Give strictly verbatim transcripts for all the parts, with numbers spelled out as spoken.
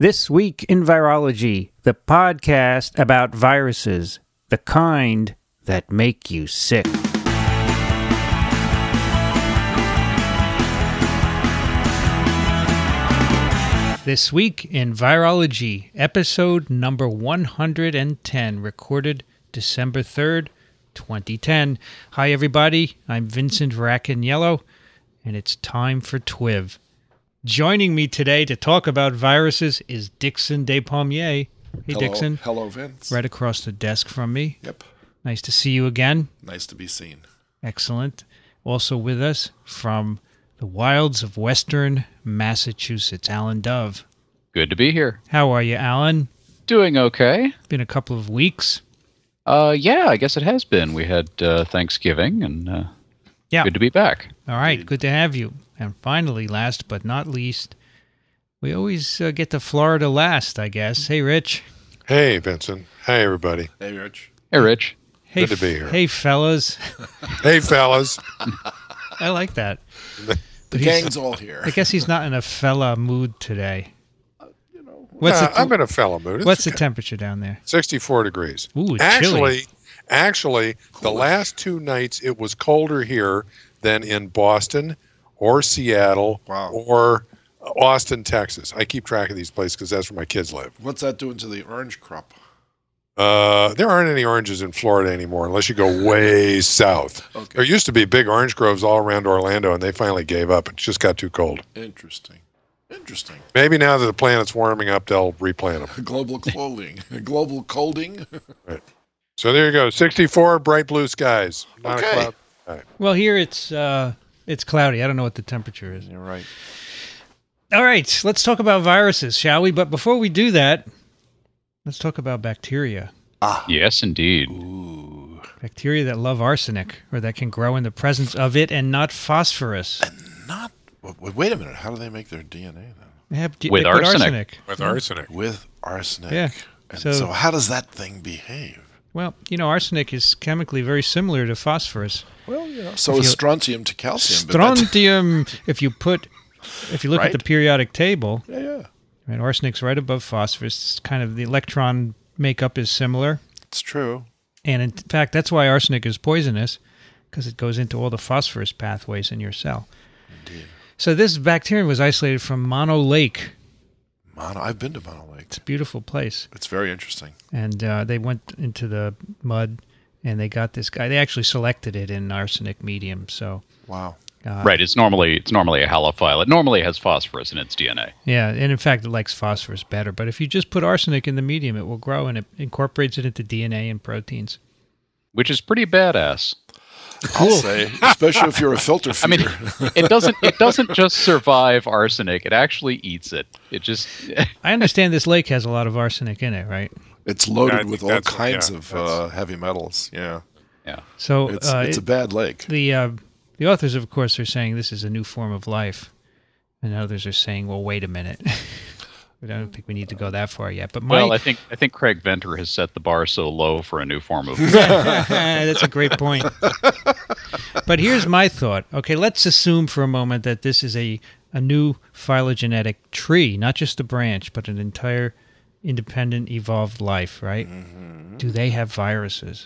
This Week in Virology, the podcast about viruses, the kind that make you sick. This Week in Virology, episode number one hundred ten, recorded December third, twenty ten. Hi everybody, I'm Vincent Racaniello, and it's time for T W I V. Joining me today to talk about viruses is Dixon Despommier. Hey, Hello. Dixon. Hello, Vince. Right across the desk from me. Yep. Nice to see you again. Nice to be seen. Excellent. Also with us from the wilds of western Massachusetts, Alan Dove. Good to be here. How are you, Alan? Doing okay. Been a couple of weeks. Uh, yeah, I guess it has been. We had uh, Thanksgiving, and uh, Yeah. good to be back. All right, good to have you. And finally, last but not least, we always uh, get to Florida last, I guess. Hey, Rich. Hey, Vincent. Hi, everybody. Hey, Rich. Hey, Rich. Hey, Good to be here. Hey, fellas. Hey, fellas. I like that. The But he's- gang's all here. I guess he's not in a fella mood today. You know, What's Uh, the I'm in a fella mood. It's What's the okay. temperature down there? sixty-four degrees. Ooh, it's actually, chilly. actually, the Cool. last two nights it was colder here than in Boston or Seattle Wow. or Austin, Texas. I keep track of these places because that's where my kids live. what's that doing to the orange crop? Uh, there aren't any oranges in Florida anymore unless you go way south. Okay. There used to be big orange groves all around Orlando, and they finally gave up. It just got too cold. Interesting. Interesting. Maybe now that the planet's warming up, they'll replant them. Global clothing. Global colding. So there you go, sixty-four, bright blue skies. Not Okay. a cloud. Well, here it's uh, it's cloudy. I don't know what the temperature is. You're right. All right, let's talk about viruses, shall we? But before we do that, let's talk about bacteria. Ah. Yes, indeed. Ooh. Bacteria that love arsenic, or that can grow in the presence of it and not phosphorus. Not. Wait, wait a minute. How do they make their D N A then? They have they With put arsenic. With arsenic. With arsenic. Yeah. And So- so, how does that thing behave? Well, you know, arsenic is chemically very similar to phosphorus. Well, you know. So If is you- strontium to calcium. but that's- Strontium, if you put, if you look at Right. the periodic table, Yeah, yeah. right, arsenic's right above phosphorus. It's kind of the electron makeup is similar. It's true. And in fact, that's why arsenic is poisonous, because it goes into all the phosphorus pathways in your cell. Indeed. So this bacterium was isolated from Mono Lake. Mono, I've been to Mono Lake. It's a beautiful place. It's very interesting. And uh, they went into the mud, and they got this guy. They actually selected it in arsenic medium. So Wow. uh, Right, it's normally it's normally a halophile. It normally has phosphorus in its D N A. yeah, and in fact, it likes phosphorus better. But if you just put arsenic in the medium, it will grow, and it incorporates it into D N A and proteins. Which is pretty badass. I'll say, especially if you're a filter I mean, feeder. it doesn't it doesn't just survive arsenic, it actually eats it. It just I understand this lake has a lot of arsenic in it, right? It's Yeah, I loaded think with all that's- kinds yeah, of that's- uh, heavy metals. Yeah, yeah. So it's uh, it's it- a bad lake. the uh, the authors, of course, are saying this is a new form of life, and others are saying, "Well, wait a minute." I don't think we need to go that far yet. But my Well, I think I think Craig Venter has set the bar so low for a new form of that's a great point. But here's my thought. Okay, let's assume for a moment that this is a a new phylogenetic tree, not just a branch, but an entire independent evolved life, right? Do they have viruses?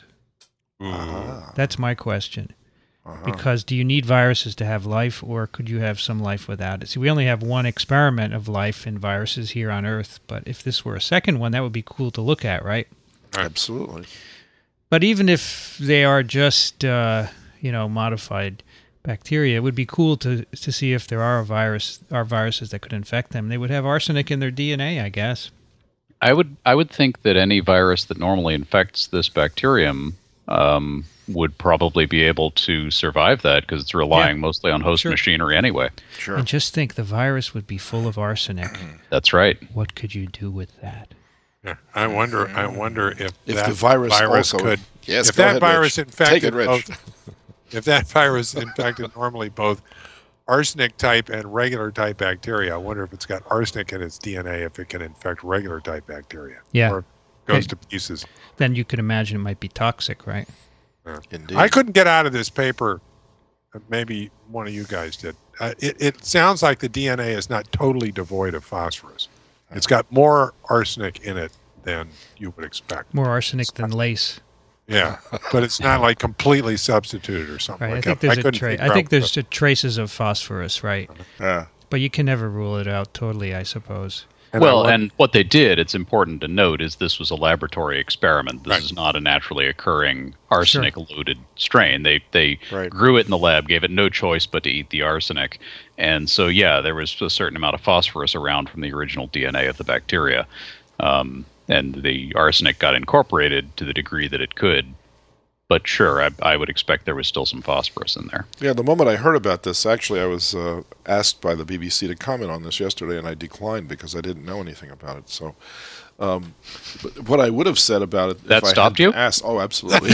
Ah, That's my question. uh-huh. Because do you need viruses to have life, or could you have some life without it? See, we only have one experiment of life in viruses here on Earth, but if this were a second one, that would be cool to look at, right? Absolutely. But even if they are just, uh, you know, modified bacteria, it would be cool to to see if there are a virus, are viruses that could infect them. They would have arsenic in their D N A, I guess. I would I would think that any virus that normally infects this bacterium um, would probably be able to survive that because it's relying Yeah. mostly on host Sure. machinery anyway. Sure. And just think, the virus would be full of arsenic. That's right. What could you do with that? Yeah. I wonder. I wonder if, If that the virus also- could. Yes, if go that ahead, virus Rich. infected Take it, Rich. both. If that virus infected normally both arsenic type and regular type bacteria, I wonder if it's got arsenic in its D N A. If it can infect regular type bacteria. Yeah. Or goes Okay. to pieces. Then you could imagine it might be toxic, right? Indeed. I couldn't get out of this paper. Maybe one of you guys did. Uh, it, it sounds like the D N A is not totally devoid of phosphorus. It's got more arsenic in it than you would expect. More arsenic than lace. Yeah, but it's not like completely substituted or something Right. like I think that. there's a couldn't tra- figure I think out there's the- a traces of phosphorus, right? Yeah. But you can never rule it out totally, I suppose. and I well, wonder- and what they did, it's important to note, is this was a laboratory experiment. This Right. is not a naturally occurring arsenic-loaded strain. They they Right. grew it in the lab, gave it no choice but to eat the arsenic. And so, yeah, there was a certain amount of phosphorus around from the original D N A of the bacteria. Um, and the arsenic got incorporated to the degree that it could. But sure, I, I would expect there was still some phosphorus in there. Yeah, the moment I heard about this, actually, I was uh, asked by the B B C to comment on this yesterday, and I declined because I didn't know anything about it. So, um, but what I would have said about it, That if stopped I had you? asked, oh, absolutely.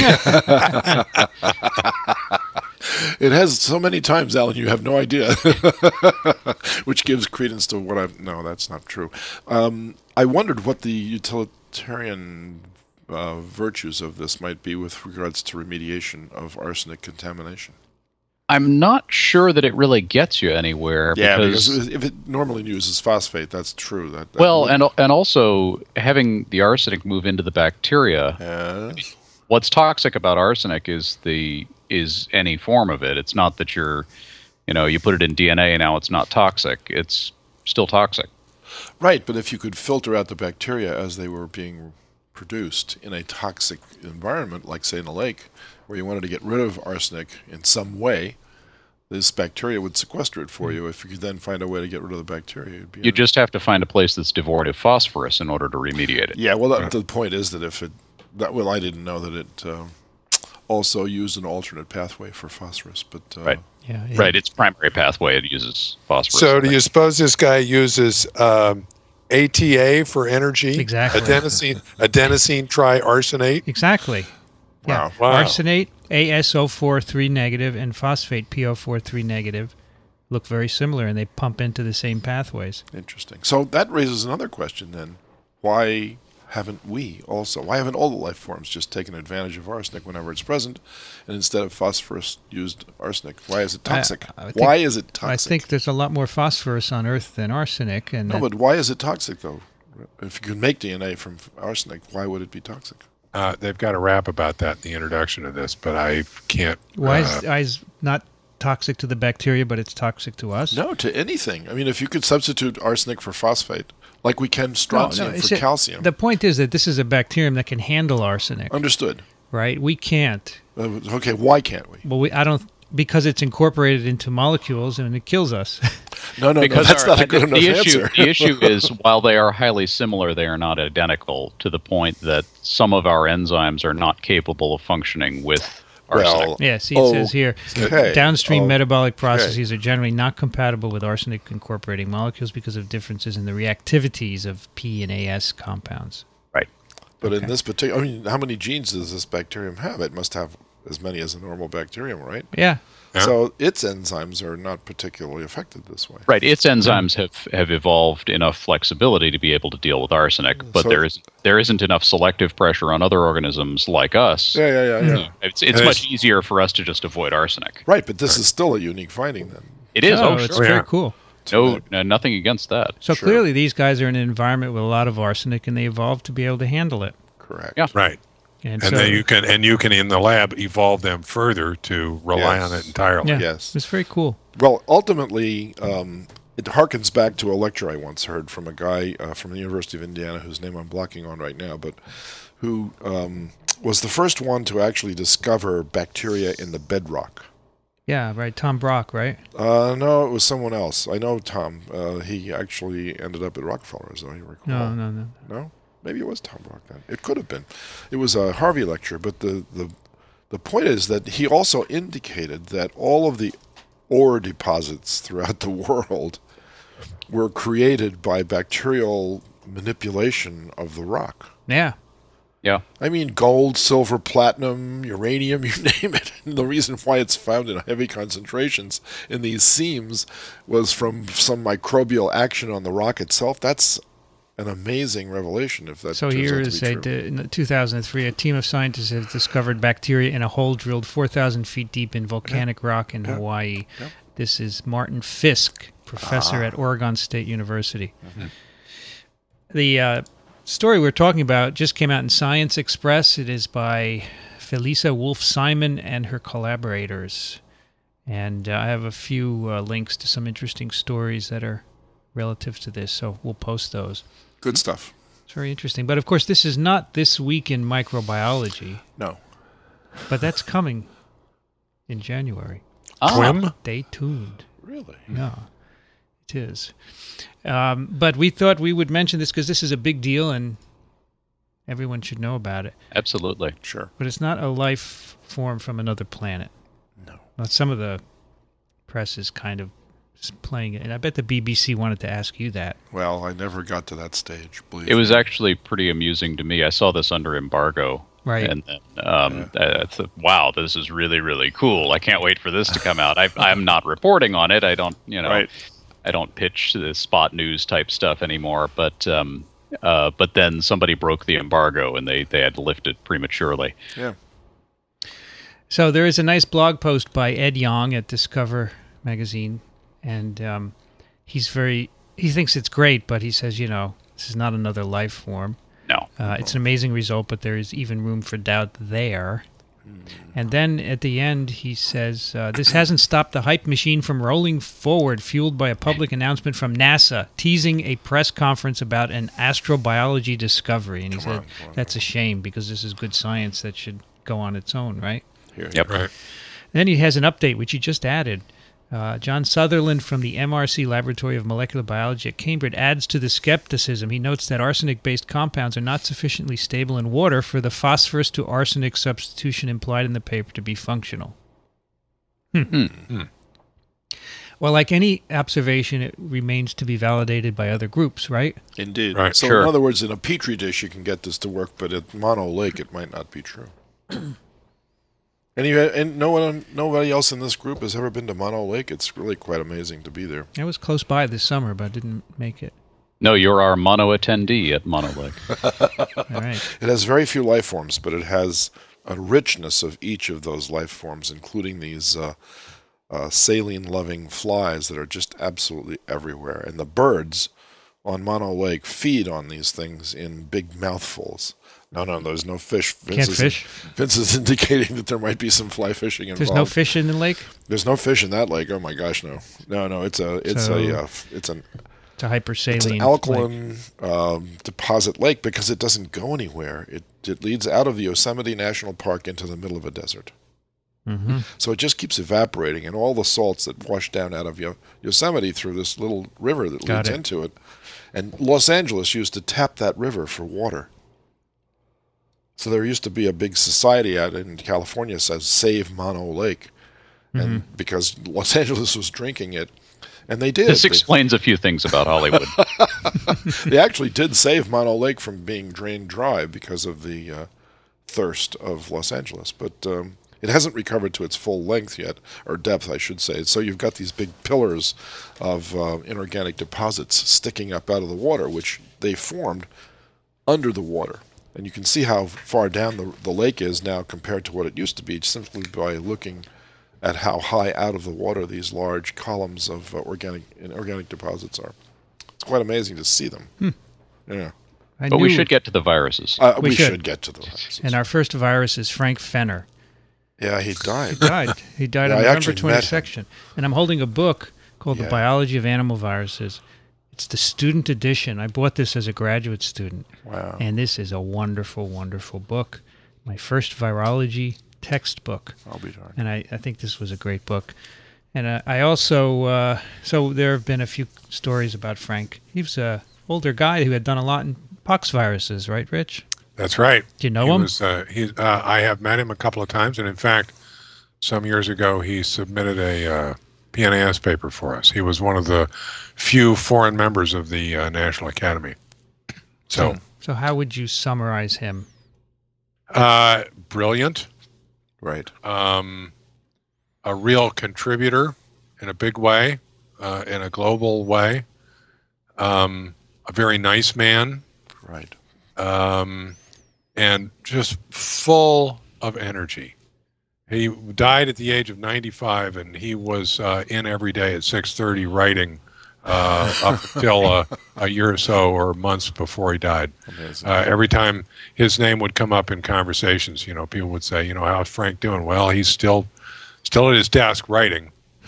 It has so many times, Alan, you have no idea, which gives credence to what I've. No, that's not true. Um, I wondered what the utilitarian uh, virtues of this might be with regards to remediation of arsenic contamination. I'm not sure that it really gets you anywhere. Yeah, because, because if it normally uses phosphate, that's true. That, that well, would- and and also having the arsenic move into the bacteria. Yes. What's toxic about arsenic is the is any form of it. It's not that you're, you know, you put it in D N A and now it's not toxic. It's still toxic. Right, but if you could filter out the bacteria as they were being produced in a toxic environment, like say in a lake, where you wanted to get rid of arsenic in some way, this bacteria would sequester it for you. If you could then find a way to get rid of the bacteria, it'd be You a- just have to find a place that's devoid of phosphorus in order to remediate it. yeah. Well, that, the point is that if it that well, I didn't know that it uh, also used an alternate pathway for phosphorus, but uh, Right. Yeah. it- Right, its primary pathway it uses phosphorus. So do you suppose this guy uses um, A T A for energy? Exactly. Adenosine, adenosine triarsenate? Exactly. Yeah. Wow. Wow. Arsenate, A S O four three negative, and phosphate, P O four three negative, look very similar, and they pump into the same pathways. Interesting. So that raises another question then. Why haven't we also, why haven't all the life forms just taken advantage of arsenic whenever it's present, and instead of phosphorus used arsenic? Why is it toxic? I think- why is it toxic? I think there's a lot more phosphorus on Earth than arsenic, and No, that- but why is it toxic though? If you could make D N A from arsenic, why would it be toxic? Uh, they've got a rap about that in the introduction of this, but I can't. why uh, is, why is not toxic to the bacteria, but it's toxic to us? No, to anything. I mean, if you could substitute arsenic for phosphate, like we can strontium it's for a- calcium. The point is that this is a bacterium that can handle arsenic, Understood. right? We can't. Uh, okay, why can't we? Well, we I don't because it's incorporated into molecules and it kills us. No, no, because no, that's our- not a the, good enough the issue, answer. the issue is, while they are highly similar, they are not identical to the point that some of our enzymes are not capable of functioning with arsenic. Well, Yeah, see, it says here, okay. downstream Oh, metabolic processes are generally not compatible with arsenic incorporating molecules because of differences in the reactivities of P and A S compounds. Right. But Okay. in this particular, I mean, how many genes does this bacterium have? It must have as many as a normal bacterium, right? Yeah, Yeah. So its enzymes are not particularly affected this way. Right. Its enzymes have, have evolved enough flexibility to be able to deal with arsenic, but So- there is there isn't enough selective pressure on other organisms like us. Yeah, yeah, yeah, yeah. It's it's And much it's- easier for us to just avoid arsenic. Right, but this is still a unique finding then. It is. oh, Oh, it's sure. very Yeah. cool. No, no, nothing against that. So Sure. clearly, these guys are in an environment with a lot of arsenic, and they evolved to be able to handle it. Correct. Yeah. right. And, And so, then you can and you can in the lab evolve them further to rely Yes. on it entirely. yeah, Yes. it's very cool. Well, ultimately, um, it harkens back to a lecture I once heard from a guy uh, from the University of Indiana, whose name I'm blocking on right now, but who um, was the first one to actually discover bacteria in the bedrock. Yeah, right. Tom Brock, right? Uh, no, it was someone else. I know Tom. Uh, he actually ended up at Rockefeller, as I recall. No, no, no. No? Maybe it was Tom Brock then. It could have been. It was a Harvey lecture, but the, the, the point is that he also indicated that all of the ore deposits throughout the world were created by bacterial manipulation of the rock. Yeah, Yeah. I mean, gold, silver, platinum, uranium, you name it. And the reason why it's found in heavy concentrations in these seams was from some microbial action on the rock itself. That's an amazing revelation if that so turns here out to is be a, true. d- in two thousand three, a team of scientists has discovered bacteria in a hole drilled four thousand feet deep in volcanic rock in Yeah. Hawaii. Yeah. This is Martin Fisk, professor Ah. at Oregon State University. The uh, story we're talking about just came out in Science Express. It is by Felisa Wolf-Simon and her collaborators. And uh, I have a few uh, links to some interesting stories that are relative to this, so we'll post those. Good stuff. It's very interesting. But, of course, this is not This Week in Microbiology. No. But that's coming in January. Ah, Twim? Stay tuned. Really? Yeah, it is. Um, but we thought we would mention this because this is a big deal and everyone should know about it. absolutely. Sure. But it's not a life form from another planet. No. Now, some of the press is kind of playing it. And I bet the B B C wanted to ask you that. Well, I never got to that stage, believe It was me. actually pretty amusing to me. I saw this under embargo. Right. And then, um, I thought, wow, this is really, really cool. I can't wait for this to come out. I, I'm not reporting on it. I don't, you know, Right. I don't pitch the spot news type stuff anymore. But, um, uh, but then somebody broke the embargo and they, they had to lift it prematurely. Yeah. So there is a nice blog post by Ed Yong at Discover Magazine. And um, he's very, he thinks it's great, but he says, you know, this is not another life form. No. Uh, it's an amazing result, but there is even room for doubt there. And then at the end, he says, uh, this hasn't stopped the hype machine from rolling forward, fueled by a public announcement from NASA, teasing a press conference about an astrobiology discovery. And he Come said, on, come on, that's a shame, because this is good science that should go on its own, right? Here, Yep. Right. Then he has an update, which he just added. Uh, John Sutherland from the M R C Laboratory of Molecular Biology at Cambridge adds to the skepticism. He notes that arsenic-based compounds are not sufficiently stable in water for the phosphorus to arsenic substitution implied in the paper to be functional. Hmm. Hmm. Well, like any observation, it remains to be validated by other groups, right? Indeed. Right, So, sure. in other words, in a petri dish, you can get this to work, but at Mono Lake, it might not be true. And, you, and no one, nobody else in this group has ever been to Mono Lake. It's really quite amazing to be there. I was close by this summer, but didn't make it. No, you're our mono attendee at Mono Lake. All right. It has very few life forms, but it has a richness of each of those life forms, including these uh, uh, saline-loving flies that are just absolutely everywhere. And the birds on Mono Lake feed on these things in big mouthfuls. No, no, there's no fish. Vince Can't is, fish? Vince is indicating that there might be some fly fishing involved. There's no fish in the lake? There's no fish in that lake. Oh my gosh, no, no, no. It's a, it's So- a, uh, it's an, It's a hypersaline it's an lake. alkaline um, deposit lake because it doesn't go anywhere. It it leads out of the Yosemite National Park into the middle of a desert. Mm-hmm. So it just keeps evaporating, and all the salts that wash down out of Yo- Yosemite through this little river that Got leads it. into it. And Los Angeles used to tap that river for water. So there used to be a big society out in California that says Save Mono Lake, and Mm-hmm. because Los Angeles was drinking it, and they did. This They- explains a few things about Hollywood. They actually did save Mono Lake from being drained dry because of the uh, thirst of Los Angeles, but um, it hasn't recovered to its full length yet, or depth, I should say. So you've got these big pillars of uh, inorganic deposits sticking up out of the water, which they formed under the water. And you can see how far down the, the lake is now compared to what it used to be, simply by looking at how high out of the water these large columns of uh, organic inorganic deposits are. It's quite amazing to see them. Hmm. Yeah. I But we knew- should get to the viruses. Uh, We we should. should. get to the viruses. And our first virus is Frank Fenner. yeah, he died. He died. He died Yeah, on I November actually met him. twenty-second. And I'm holding a book called The Yeah. Biology of Animal Viruses. It's the student edition. I bought this as a graduate student. Wow. And this is a wonderful, wonderful book. My first virology textbook. I'll be darned. And I, I think this was a great book. And uh, I also, uh, so there have been a few stories about Frank. He was an older guy who had done a lot in pox viruses, right, Rich? That's right. Do you know he him? Was, uh, he, uh, I have met him a couple of times, and in fact, some years ago, he submitted a uh, P N A S paper for us. He was one of the few foreign members of the uh, National Academy. So, So how would you summarize him? uh, brilliant, Right. um, a real contributor in a big way, uh, in a global way, um, a very nice man, Right. um, and just full of energy. He died at the age of ninety-five, and he was uh, in every day at six thirty writing uh, up until uh, a year or so or months before he died. Amazing. Uh, every time his name would come up in conversations, you know, people would say, you know, how's Frank doing? Well, he's still still at his desk writing.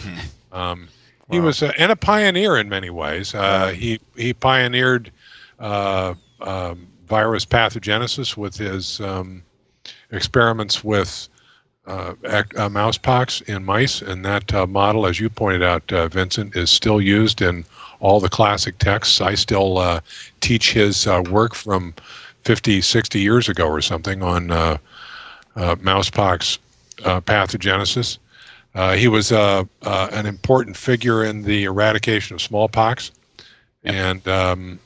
um, he Wow. was uh, and a pioneer in many ways. Uh, he he pioneered uh, um, virus pathogenesis with his um, experiments with uh, ac- uh, mousepox in mice, and that uh, model, as you pointed out, uh, Vincent, is still used in all the classic texts. I still uh, teach his uh, work from fifty, sixty years ago or something on uh, uh, mousepox uh, pathogenesis. Uh, he was uh, uh, an important figure in the eradication of smallpox, and um,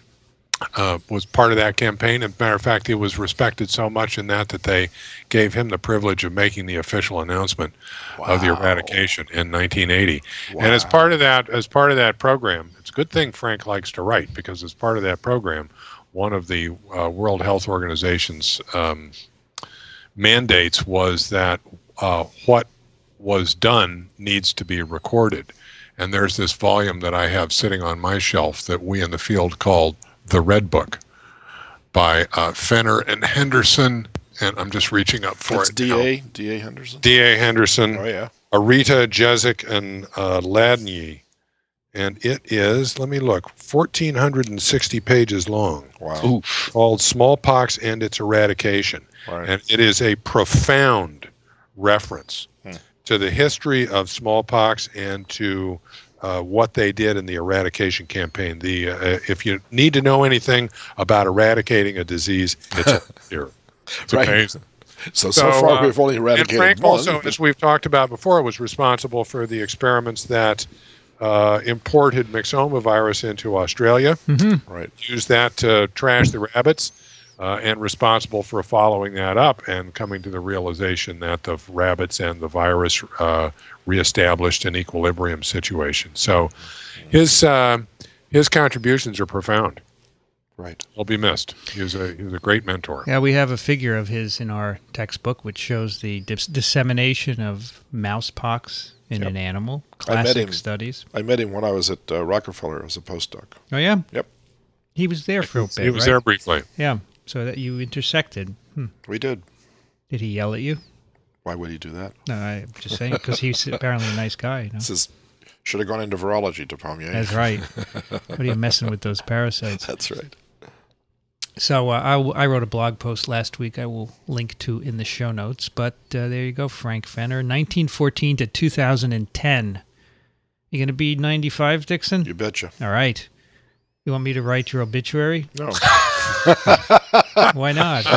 uh, was part of that campaign. As a matter of fact, he was respected so much in that that they gave him the privilege of making the official announcement of the Wow. eradication in nineteen eighty. Wow. And as part of that, as part of that program, it's a good thing Frank likes to write, because as part of that program, one of the uh, World Health Organization's um, mandates was that uh, what was done needs to be recorded. And there's this volume that I have sitting on my shelf that we in the field called The Red Book by uh, Fenner and Henderson, and I'm just reaching up for That's it D now. A D A Henderson. D A Henderson, Oh yeah. Arita, Jezik, and uh, Ladny. And it is, let me look, one thousand four hundred sixty pages long, Wow. Oof. called Smallpox and Its Eradication. Right. And it is a profound reference Hmm. to the history of smallpox and to uh, what they did in the eradication campaign. The uh, if you need to know anything about eradicating a disease, it's here. It's Right. amazing. So so, far uh, we've only And eradicated Frank one. also, as we've talked about before, was responsible for the experiments that uh, imported myxoma virus into Australia, Right. used that to trash the rabbits, uh, and responsible for following that up and coming to the realization that the rabbits and the virus uh, reestablished an equilibrium situation. So his uh, his contributions are profound. Right. He'll be missed. He was a he was a great mentor. Yeah, we have a figure of his in our textbook, which shows the dis- dissemination of mousepox in Yep. an animal. I met Classic him. studies. I met him when I was at uh, Rockefeller as a postdoc. Oh yeah, Yep. he was there for a bit. He was right? there briefly. Yeah, so that you intersected. Hmm. We did. Did he yell at you? Why would he do that? No, I'm just saying because he's apparently a nice guy. You know? This is should have gone into virology to Pommier. That's right. What are you messing with those parasites? That's right. So uh, I, w- I wrote a blog post last week I will link to in the show notes. But uh, there you go, Frank Fenner, nineteen fourteen to two thousand ten. You going to be ninety-five, Dixon? You betcha. All right. You want me to write your obituary? No. Why not?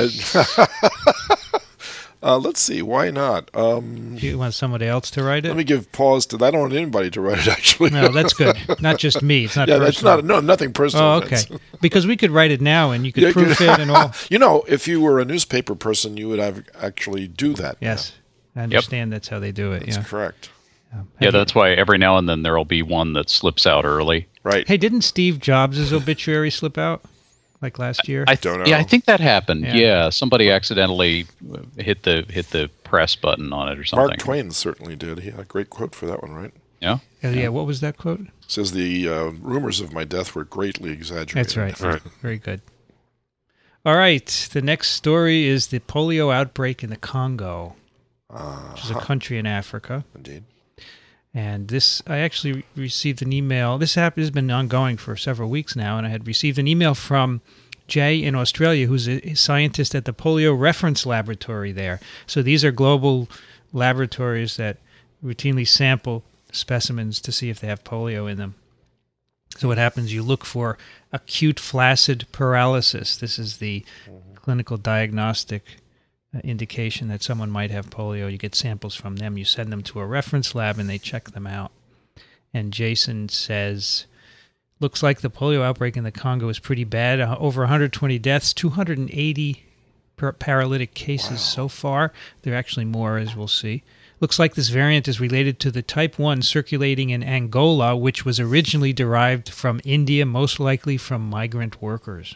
Uh, let's see. Why not? Um, You want somebody else to write let it? me give pause to that. I don't want anybody to write it, actually. No, that's good. Not just me. It's not yeah, that's personal. not no nothing personal. Oh, okay. Vince. Because we could write it now and you could Yeah, proof you- it and all. You know, if you were a newspaper person, you would have actually do that. Yes. I understand that's how they do it. That's Yeah. correct. Yeah, that's why every now and then there'll be one that slips out early. Right. Hey, didn't Steve Jobs' obituary slip out like last year? I Don't know. Yeah, I think that happened. Yeah. Yeah, somebody accidentally hit the hit the press button on it or something. Mark Twain certainly did. He had a great quote for that one, right? Yeah. Oh, yeah, what was that quote? Says the uh, rumors of my death were greatly exaggerated. That's right. Right. Very good. All right. The next story is the polio outbreak in the Congo, which is a Uh, country in Africa. indeed. And this, I actually re- received an email. This hap- has been ongoing for several weeks now, and I had received an email from Jay in Australia, who's a scientist at the Polio Reference Laboratory there. So these are global laboratories that routinely sample specimens to see if they have polio in them. So what happens, you look for acute flaccid paralysis. This is the clinical diagnostic uh, indication that someone might have polio. You get samples from them. You send them to a reference lab, and they check them out. And Jason says, looks like the polio outbreak in the Congo is pretty bad. Uh, over one hundred twenty deaths, two hundred eighty par- paralytic cases so far. There are actually more, as we'll see. Looks like this variant is related to the type one circulating in Angola, which was originally derived from India, most likely from migrant workers.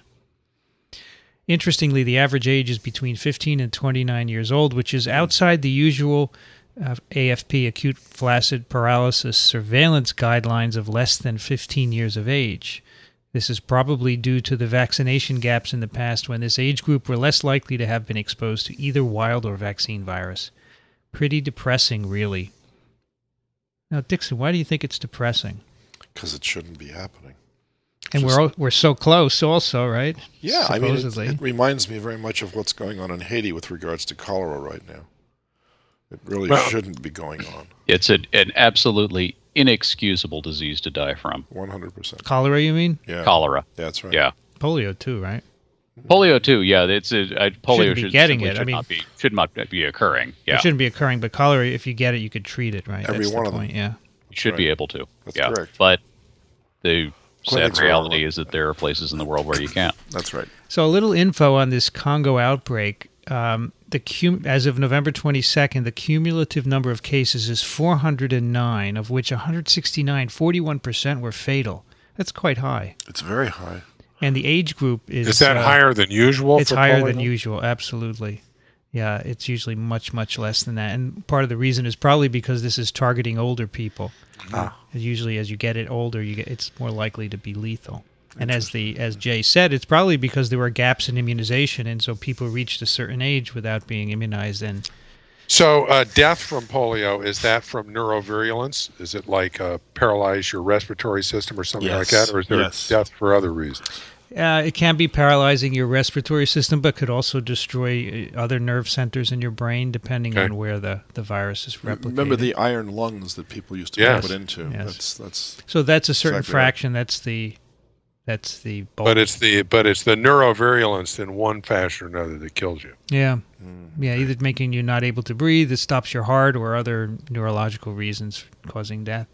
Interestingly, the average age is between fifteen and twenty-nine years old, which is outside the usual uh, A F P, acute flaccid paralysis surveillance guidelines of less than fifteen years of age. This is probably due to the vaccination gaps in the past when this age group were less likely to have been exposed to either wild or vaccine virus. Pretty depressing, really. Now, Dixon, why do you think it's depressing? Because it shouldn't be happening. And Just, we're all, we're so close also, right? Yeah, I mean, it, Supposedly. it reminds me very much of what's going on in Haiti with regards to cholera right now. It really Well- shouldn't be going on. It's a, an absolutely inexcusable disease to die from. one hundred percent. Cholera, you mean? Yeah, Cholera. that's right. Yeah. Polio, too, right? Polio too. Yeah, it's a, uh, polio Shouldn't be should, getting simply it. I should mean- not be should not be occurring. Yeah, It shouldn't be occurring, but cholera, if you get it, you could treat it, right? Every That's one the of them. point, yeah. you should be right. able to. That's yeah, correct. but the Clinics sad are reality all- is that there are places in the world where you can't. That's right. So a little info on this Congo outbreak. Um, the cum- as of November twenty-second, the cumulative number of cases is four hundred nine, of which one hundred sixty-nine, forty-one percent were fatal. That's quite high. It's very high. And the age group is... Is that uh, higher than usual? It's for higher polio? than usual, absolutely. Yeah, it's usually much, much less than that. And part of the reason is probably because this is targeting older people. Ah. Usually as you get it older, you get it's more likely to be lethal. And as the as Jay said, it's probably because there were gaps in immunization, and so people reached a certain age without being immunized. And So, uh, death from polio, is that from neurovirulence? Is it like uh, paralyze your respiratory system or something like Yes, that? Or is there yes. death for other reasons? uh, it can be paralyzing your respiratory system, but could also destroy uh, other nerve centers in your brain, depending Okay. on where the, the virus is replicated. Remember the iron lungs that people used to Yes. put into? Yes. That's that's So that's a certain Exactly right. fraction. That's the that's the bulk. But it's the but it's the neurovirulence in one fashion or another that kills you. Yeah. Mm. Yeah, either making you not able to breathe, it stops your heart, or other neurological reasons causing death.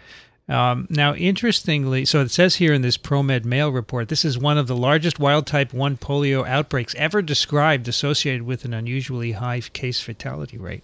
Um, now, interestingly, so it says here in this ProMed Mail report, this is one of the largest wild-type one polio outbreaks ever described associated with an unusually high case fatality rate.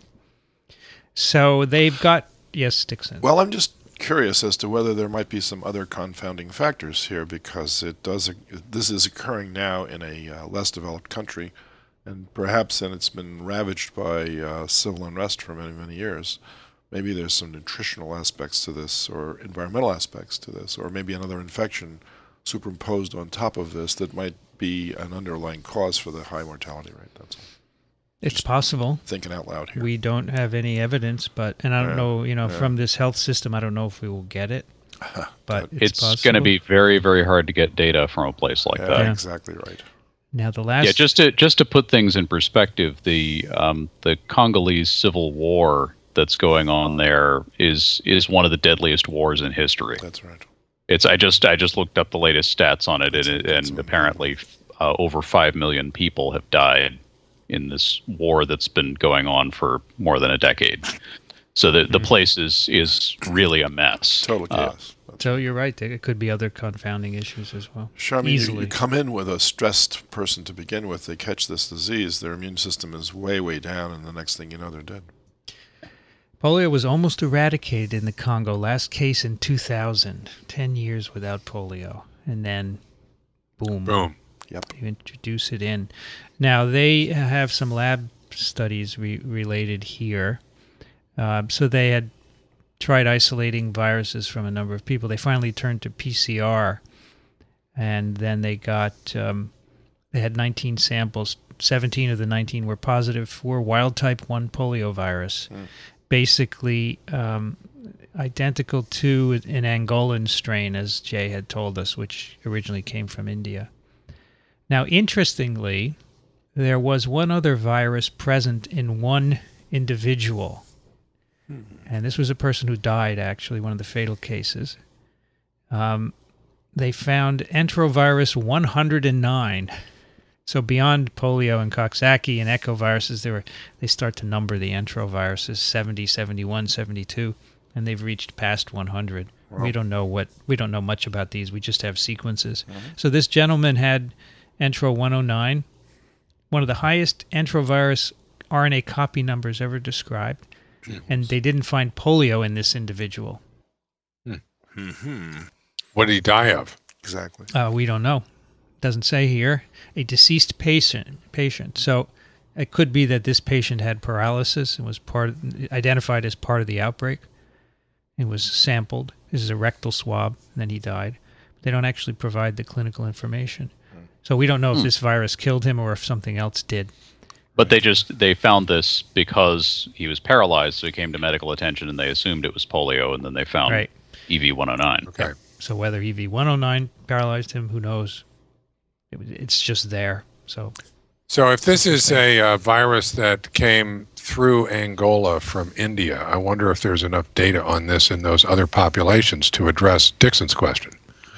So they've got... Yes, Dixon. Well, I'm just curious as to whether there might be some other confounding factors here, because it does. This is occurring now in a uh, less developed country, and perhaps then it's been ravaged by uh, civil unrest for many, many years. Maybe there's some nutritional aspects to this, or environmental aspects to this, or maybe another infection superimposed on top of this that might be an underlying cause for the high mortality rate. That's all. It's possible. Thinking out loud here. We don't have any evidence, but and I don't Yeah, know, you know, yeah. from this health system, I don't know if we will get it. But it's, It's possible. going to be very, very hard to get data from a place like yeah, that. Yeah. exactly right. Now the last. Yeah, just to just to put things in perspective, the um, the Congolese civil war that's going on there is is one of the deadliest wars in history. That's right. It's I just I just looked up the latest stats on it, That's- and, that's and what- apparently uh, over five million people have died in this war that's been going on for more than a decade. So the the place is is really a mess. Total Uh, chaos. That's So you're right. There could be other confounding issues as well. Sure, I mean, you, Easily. you come in with a stressed person to begin with, they catch this disease, their immune system is way, way down, and the next thing you know, they're dead. Polio was almost eradicated in the Congo. Last case in two thousand. Ten years without polio. And then, boom. Boom. Yep. You introduce it in. Now, they have some lab studies re- related here. Uh, so they had tried isolating viruses from a number of people. They finally turned to P C R, and then they got um, they had nineteen samples. seventeen of the nineteen were positive for wild type one polio virus, Mm. basically um, identical to an Angolan strain, as Jay had told us, which originally came from India. Now, interestingly, there was one other virus present in one individual. And this was a person who died, actually, one of the fatal cases. Um, they found enterovirus one hundred nine. So beyond polio and Coxsackie and echoviruses, they, were, they start to number the enteroviruses, seventy, seventy-one, seventy-two, and they've reached past one hundred. Wow. We don't know what we don't know much about these. We just have sequences. Mhm. So this gentleman had entero one oh nine, one of the highest enterovirus R N A copy numbers ever described. And they didn't find polio in this individual. Mm-hmm. What did he die of? Exactly. Uh, we don't know. Doesn't say here. A deceased patient. Patient. So It could be that this patient had paralysis and was part of, identified as part of the outbreak and was sampled. This is a rectal swab, and then he died. They don't actually provide the clinical information. So we don't know if Hmm. this virus killed him or if something else did. But they just they found this because he was paralyzed, so he came to medical attention, and they assumed it was polio, and then they found Right. E V one oh nine. Okay. So whether E V one oh nine paralyzed him, who knows? It, was- it's just there. So So if this is a uh, virus that came through Angola from India, I wonder if there's enough data on this in those other populations to address Dixon's question.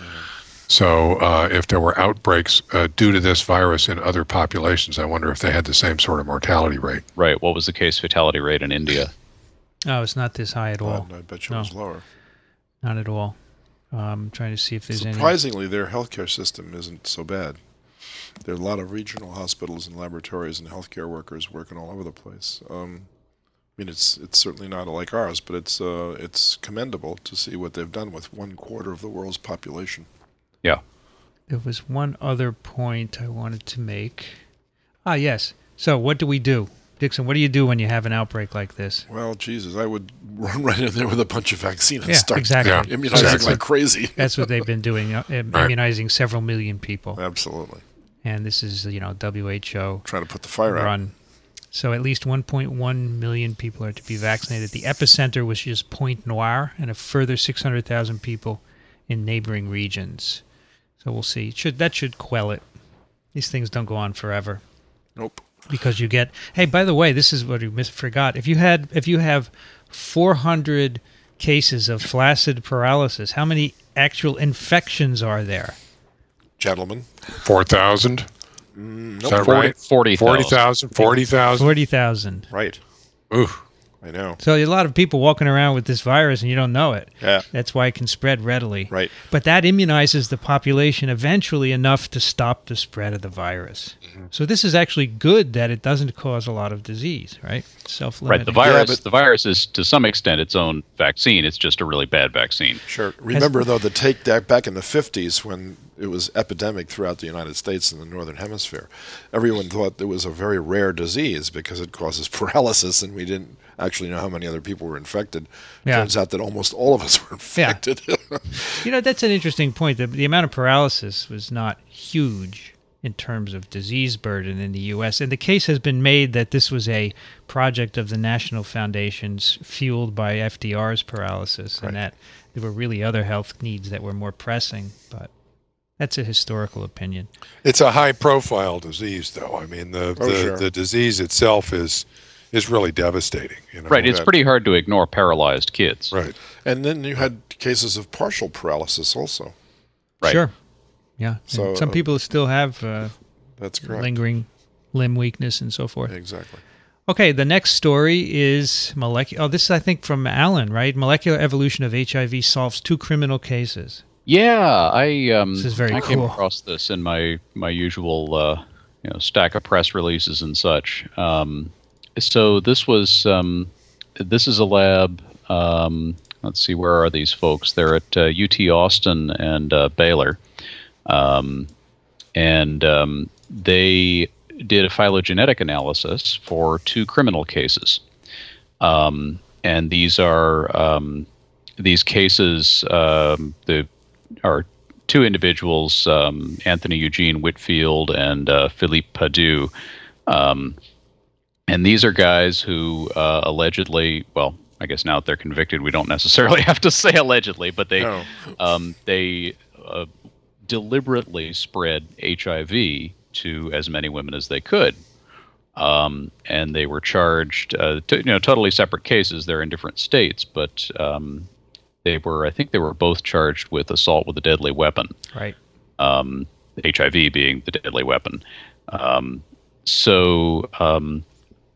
So uh, if there were outbreaks uh, due to this virus in other populations, I wonder if they had the same sort of mortality rate. Right. What was the case fatality rate in India? no, it's not this high at all. I bet you No. it was lower. Not at all. Um, I'm trying to see if there's any. Surprisingly, their healthcare system isn't so bad. There are a lot of regional hospitals and laboratories and healthcare workers working all over the place. Um, I mean, it's it's certainly not like ours, but it's uh, it's commendable to see what they've done with one quarter of the world's population. Yeah. There was one other point I wanted to make. Ah, yes. So what do we do? Dixon, what do you do when you have an outbreak like this? Well, Jesus, I would run right in there with a bunch of vaccine and Yeah, start exactly. Yeah. immunizing Exactly. like crazy. That's what they've been doing, uh, immunizing several million people. Absolutely. And this is, you know, W H O Trying to put the fire out. run. So at least one point one million people are to be vaccinated. The epicenter was just Point Noir, and a further six hundred thousand people in neighboring regions. So we'll see. Should that should quell it. These things don't go on forever Nope. because you get. Hey, by the way, this is what we mis- forgot. If you had, if you have four hundred cases of flaccid paralysis, how many actual infections are there? Gentlemen. four thousand? Mm, Is nope. that Forty- right? forty forty thousand. thousand? forty thousand? Forty thousand. Right. Ooh. I know. So a lot of people walking around with this virus, and you don't know it. Yeah. That's why it can spread readily. Right. But that immunizes the population eventually enough to stop the spread of the virus. Mm-hmm. So this is actually good that it doesn't cause a lot of disease, right? Self-limiting. Right. The virus. but- the virus is to some extent its own vaccine. It's just a really bad vaccine. Sure. Remember, though, the take that back in the fifties when it was epidemic throughout the United States and the Northern Hemisphere. Everyone thought it was a very rare disease because it causes paralysis, and we didn't actually know how many other people were infected. Yeah. Turns out that almost all of us were infected. You know, that's an interesting point. The, the amount of paralysis was not huge in terms of disease burden in the U S, and the case has been made that this was a project of the national foundations fueled by F D R's paralysis, Right. and that there were really other health needs that were more pressing, but that's a historical opinion. It's a high-profile disease, though. I mean, the, Oh, the, sure. the disease itself is is really devastating. You know? Right. It's that- pretty hard to ignore paralyzed kids. Right. And then you had cases of partial paralysis also. Right. Sure. Yeah. And So, some uh, people still have uh, That's correct. lingering limb weakness and so forth. Exactly. Okay, the next story is molecular. Oh, this is, I think, from Alan, right? Molecular evolution of H I V solves two criminal cases. Yeah, I um, This is very I came cool. across this in my my usual uh, you know stack of press releases and such. Um, so this was um, this is a lab. Um, let's see, where are these folks? They're at uh, U T Austin and uh, Baylor, um, and um, they did a phylogenetic analysis for two criminal cases, um, and these are um, these cases. Um, the are two individuals, um, Anthony Eugene Whitfield and uh, Philippe Padu. Um, and these are guys who uh, allegedly, well, I guess now that they're convicted, we don't necessarily have to say allegedly, but they No. um, they uh, deliberately spread H I V to as many women as they could. Um, and they were charged, uh, to, you know, totally separate cases. They're in different states, but um, they were, I think they were both charged with assault with a deadly weapon, Right. um, H I V being the deadly weapon. Um, so um,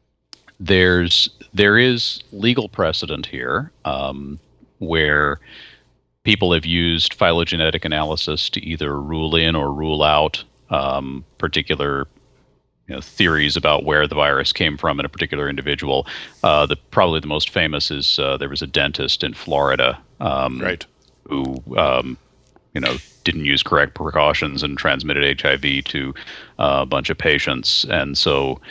there's there is legal precedent here um, where people have used phylogenetic analysis to either rule in or rule out um, particular you know, theories about where the virus came from in a particular individual. Uh, the probably the most famous is uh, there was a dentist in Florida, um, Right. who um, you know didn't use correct precautions and transmitted H I V to uh, a bunch of patients, and so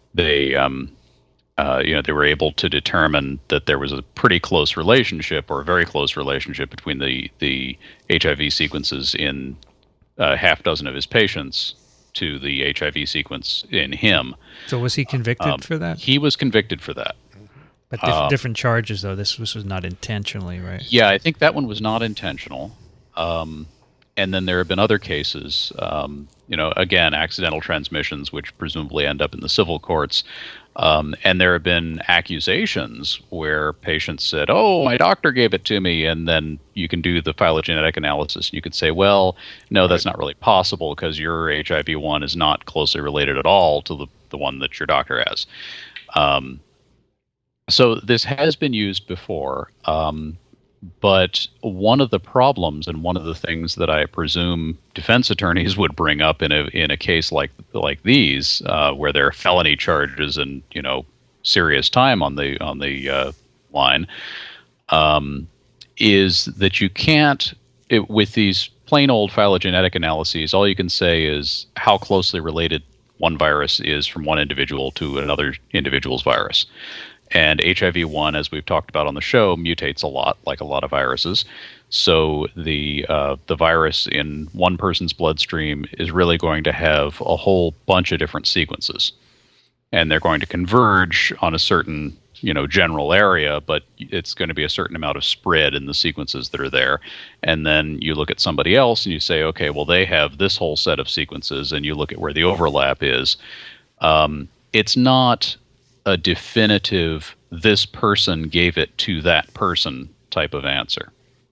they um, uh, you know they were able to determine that there was a pretty close relationship or a very close relationship between the the H I V sequences in a half dozen of his patients to the H I V sequence in him. So was he convicted Um, for that? He was convicted for that. But diff- uh, different charges, though. This was, was not intentionally, right? Yeah, I think that one was not intentional. Um, and then there have been other cases, um, you know, again, accidental transmissions, which presumably end up in the civil courts. Um, and there have been accusations where patients said, oh, my doctor gave it to me. And then you can do the phylogenetic analysis. And you could say, well, no, that's not really possible because your H I V one is not closely related at all to the, the one that your doctor has. Um, so this has been used before. Um, But one of the problems and one of the things that I presume defense attorneys would bring up in a in a case like like these, uh, where there are felony charges and you know serious time on the on the uh, line, um, is that you can't it, with these plain old phylogenetic analyses. All you can say is how closely related one virus is from one individual to another individual's virus. And H I V one, as we've talked about on the show, mutates a lot, like a lot of viruses. So the uh, the virus in one person's bloodstream is really going to have a whole bunch of different sequences, and they're going to converge on a certain you know general area, but it's going to be a certain amount of spread in the sequences that are there. And then you look at somebody else and you say, okay, well they have this whole set of sequences, and you look at where the overlap is. Um, it's not a definitive this person gave it to that person type of answer.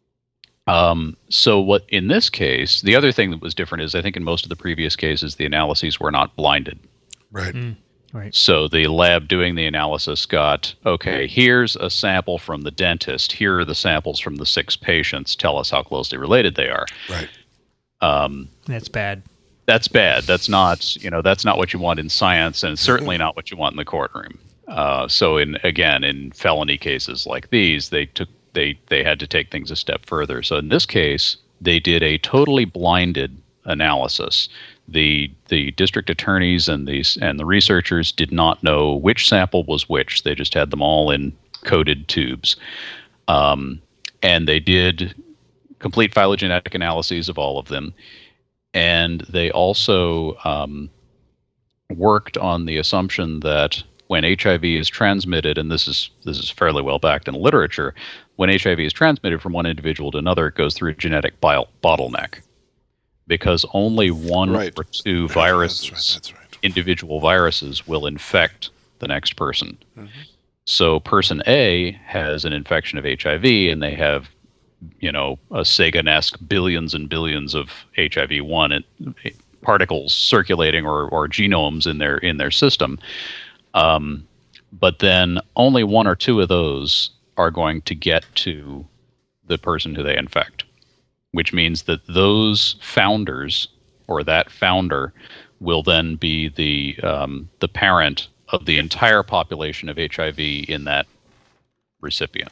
Um, so what in this case, the other thing that was different is I think in most of the previous cases, the analyses were not blinded. Right. Mm, right. So the lab doing the analysis got, okay, here's a sample from the dentist. Here are the samples from the six patients. Tell us how closely related they are. Right. Um, That's bad. That's bad. That's not, you know, that's not what you want in science, and it's certainly not what you want in the courtroom. Uh, so, in again, in felony cases like these, they took they they had to take things a step further. So, in this case, they did a totally blinded analysis. the The district attorneys and these and the researchers did not know which sample was which. They just had them all in coded tubes, um, and they did complete phylogenetic analyses of all of them. And they also um, worked on the assumption that when H I V is transmitted, and this is this is fairly well backed in literature, when H I V is transmitted from one individual to another, it goes through a genetic bio- bottleneck, because only one Right. or two Yeah, viruses, that's right, that's right. individual viruses, will infect the next person. Mhm. So person A has an infection of H I V, and they have you know, a Sagan-esque billions and billions of H I V one particles circulating or, or genomes in their in their system. Um, but then only one or two of those are going to get to the person who they infect, which means that those founders or that founder will then be the um, the parent of the entire population of H I V in that recipient.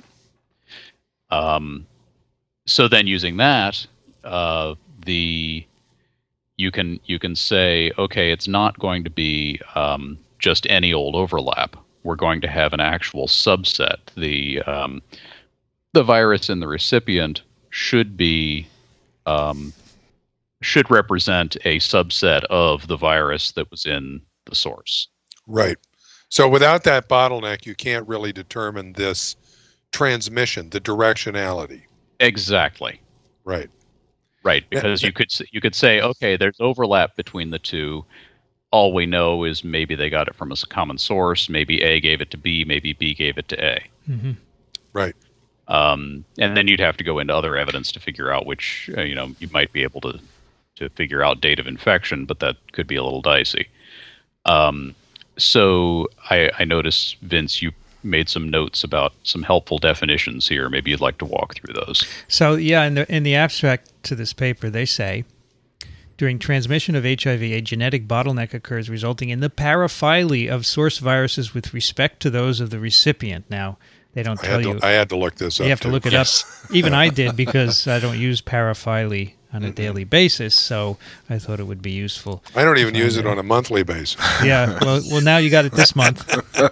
Um, So then, using that, uh, the you can you can say, okay, it's not going to be um, just any old overlap. We're going to have an actual subset. The um, the virus in the recipient should be um, should represent a subset of the virus that was in the source. Right. So without that bottleneck, you can't really determine this transmission, the directionality. Exactly. Right. Right, because you could s- you could say, okay, there's overlap between the two. All we know is maybe they got it from a s- common source. Maybe A gave it to B. Maybe B gave it to A. Mm-hmm. Right. Um, and then you'd have to go into other evidence to figure out which, uh, you know, you might be able to to figure out date of infection, but that could be a little dicey. Um, so I, I noticed, Vince, you made some notes about some helpful definitions here. Maybe you'd like to walk through those. So, yeah, in the in the abstract to this paper, they say, during transmission of H I V, a genetic bottleneck occurs resulting in the paraphily of source viruses with respect to those of the recipient. Now, they don't I tell had, you. to, I had to look this up. You have to too. look it Yes. up. Even I did, because I don't use paraphily. on a Mm-hmm. daily basis. So I thought it would be useful. I don't even to use find it out. on a monthly basis. Yeah. Well, well, now you got it this month.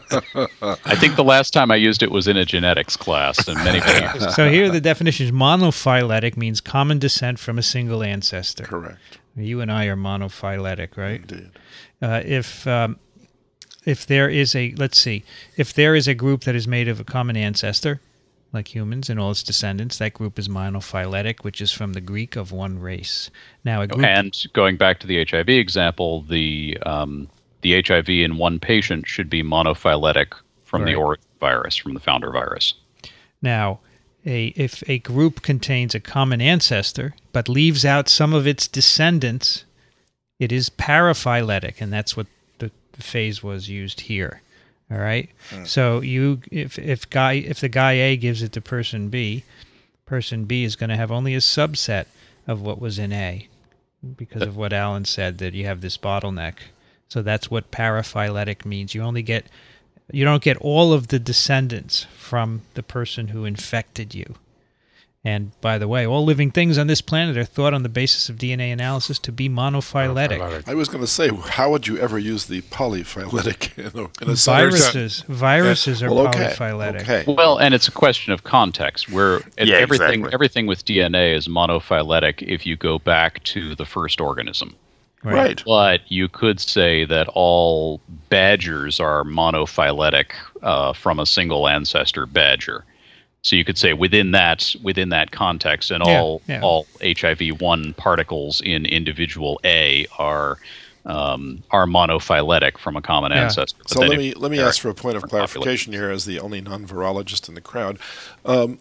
I think the last time I used it was in a genetics class, and many many years. So here are the definitions. Monophyletic means common descent from a single ancestor. Correct. You and I are monophyletic, right? Indeed. Uh, if um, if there is a let's see, if there is a group that is made of a common ancestor, like humans and all its descendants, that group is monophyletic, which is from the Greek of one race. Now, a group And going back to the H I V example, the um, the H I V in one patient should be monophyletic from the Right. origin virus, from the founder virus. now, a if a group contains a common ancestor but leaves out some of its descendants, it is paraphyletic, and that's what the, the phase was used here. All right. So you, if if guy if the guy A gives it to person B, person B is going to have only a subset of what was in A, because of what Alan said, that you have this bottleneck. So that's what paraphyletic means. You only get, you don't get all of the descendants from the person who infected you. And by the way, all living things on this planet are thought on the basis of D N A analysis to be monophyletic. Monophyletic. I was going to say, how would you ever use the polyphyletic in a, in a sentence? Viruses, viruses are Well, okay. polyphyletic. Okay. Well, and it's a question of context. Where it- Yeah, everything exactly. everything with D N A is monophyletic if you go back to the first organism. Right. But you could say that all badgers are monophyletic uh, from a single ancestor badger. So you could say within that within that context, and Yeah, all yeah. all H I V one particles in individual A are um, are monophyletic from a common Yeah. ancestor. But So then let if me let me they're ask for a point of different clarification here, as the only non-virologist in the crowd. Um,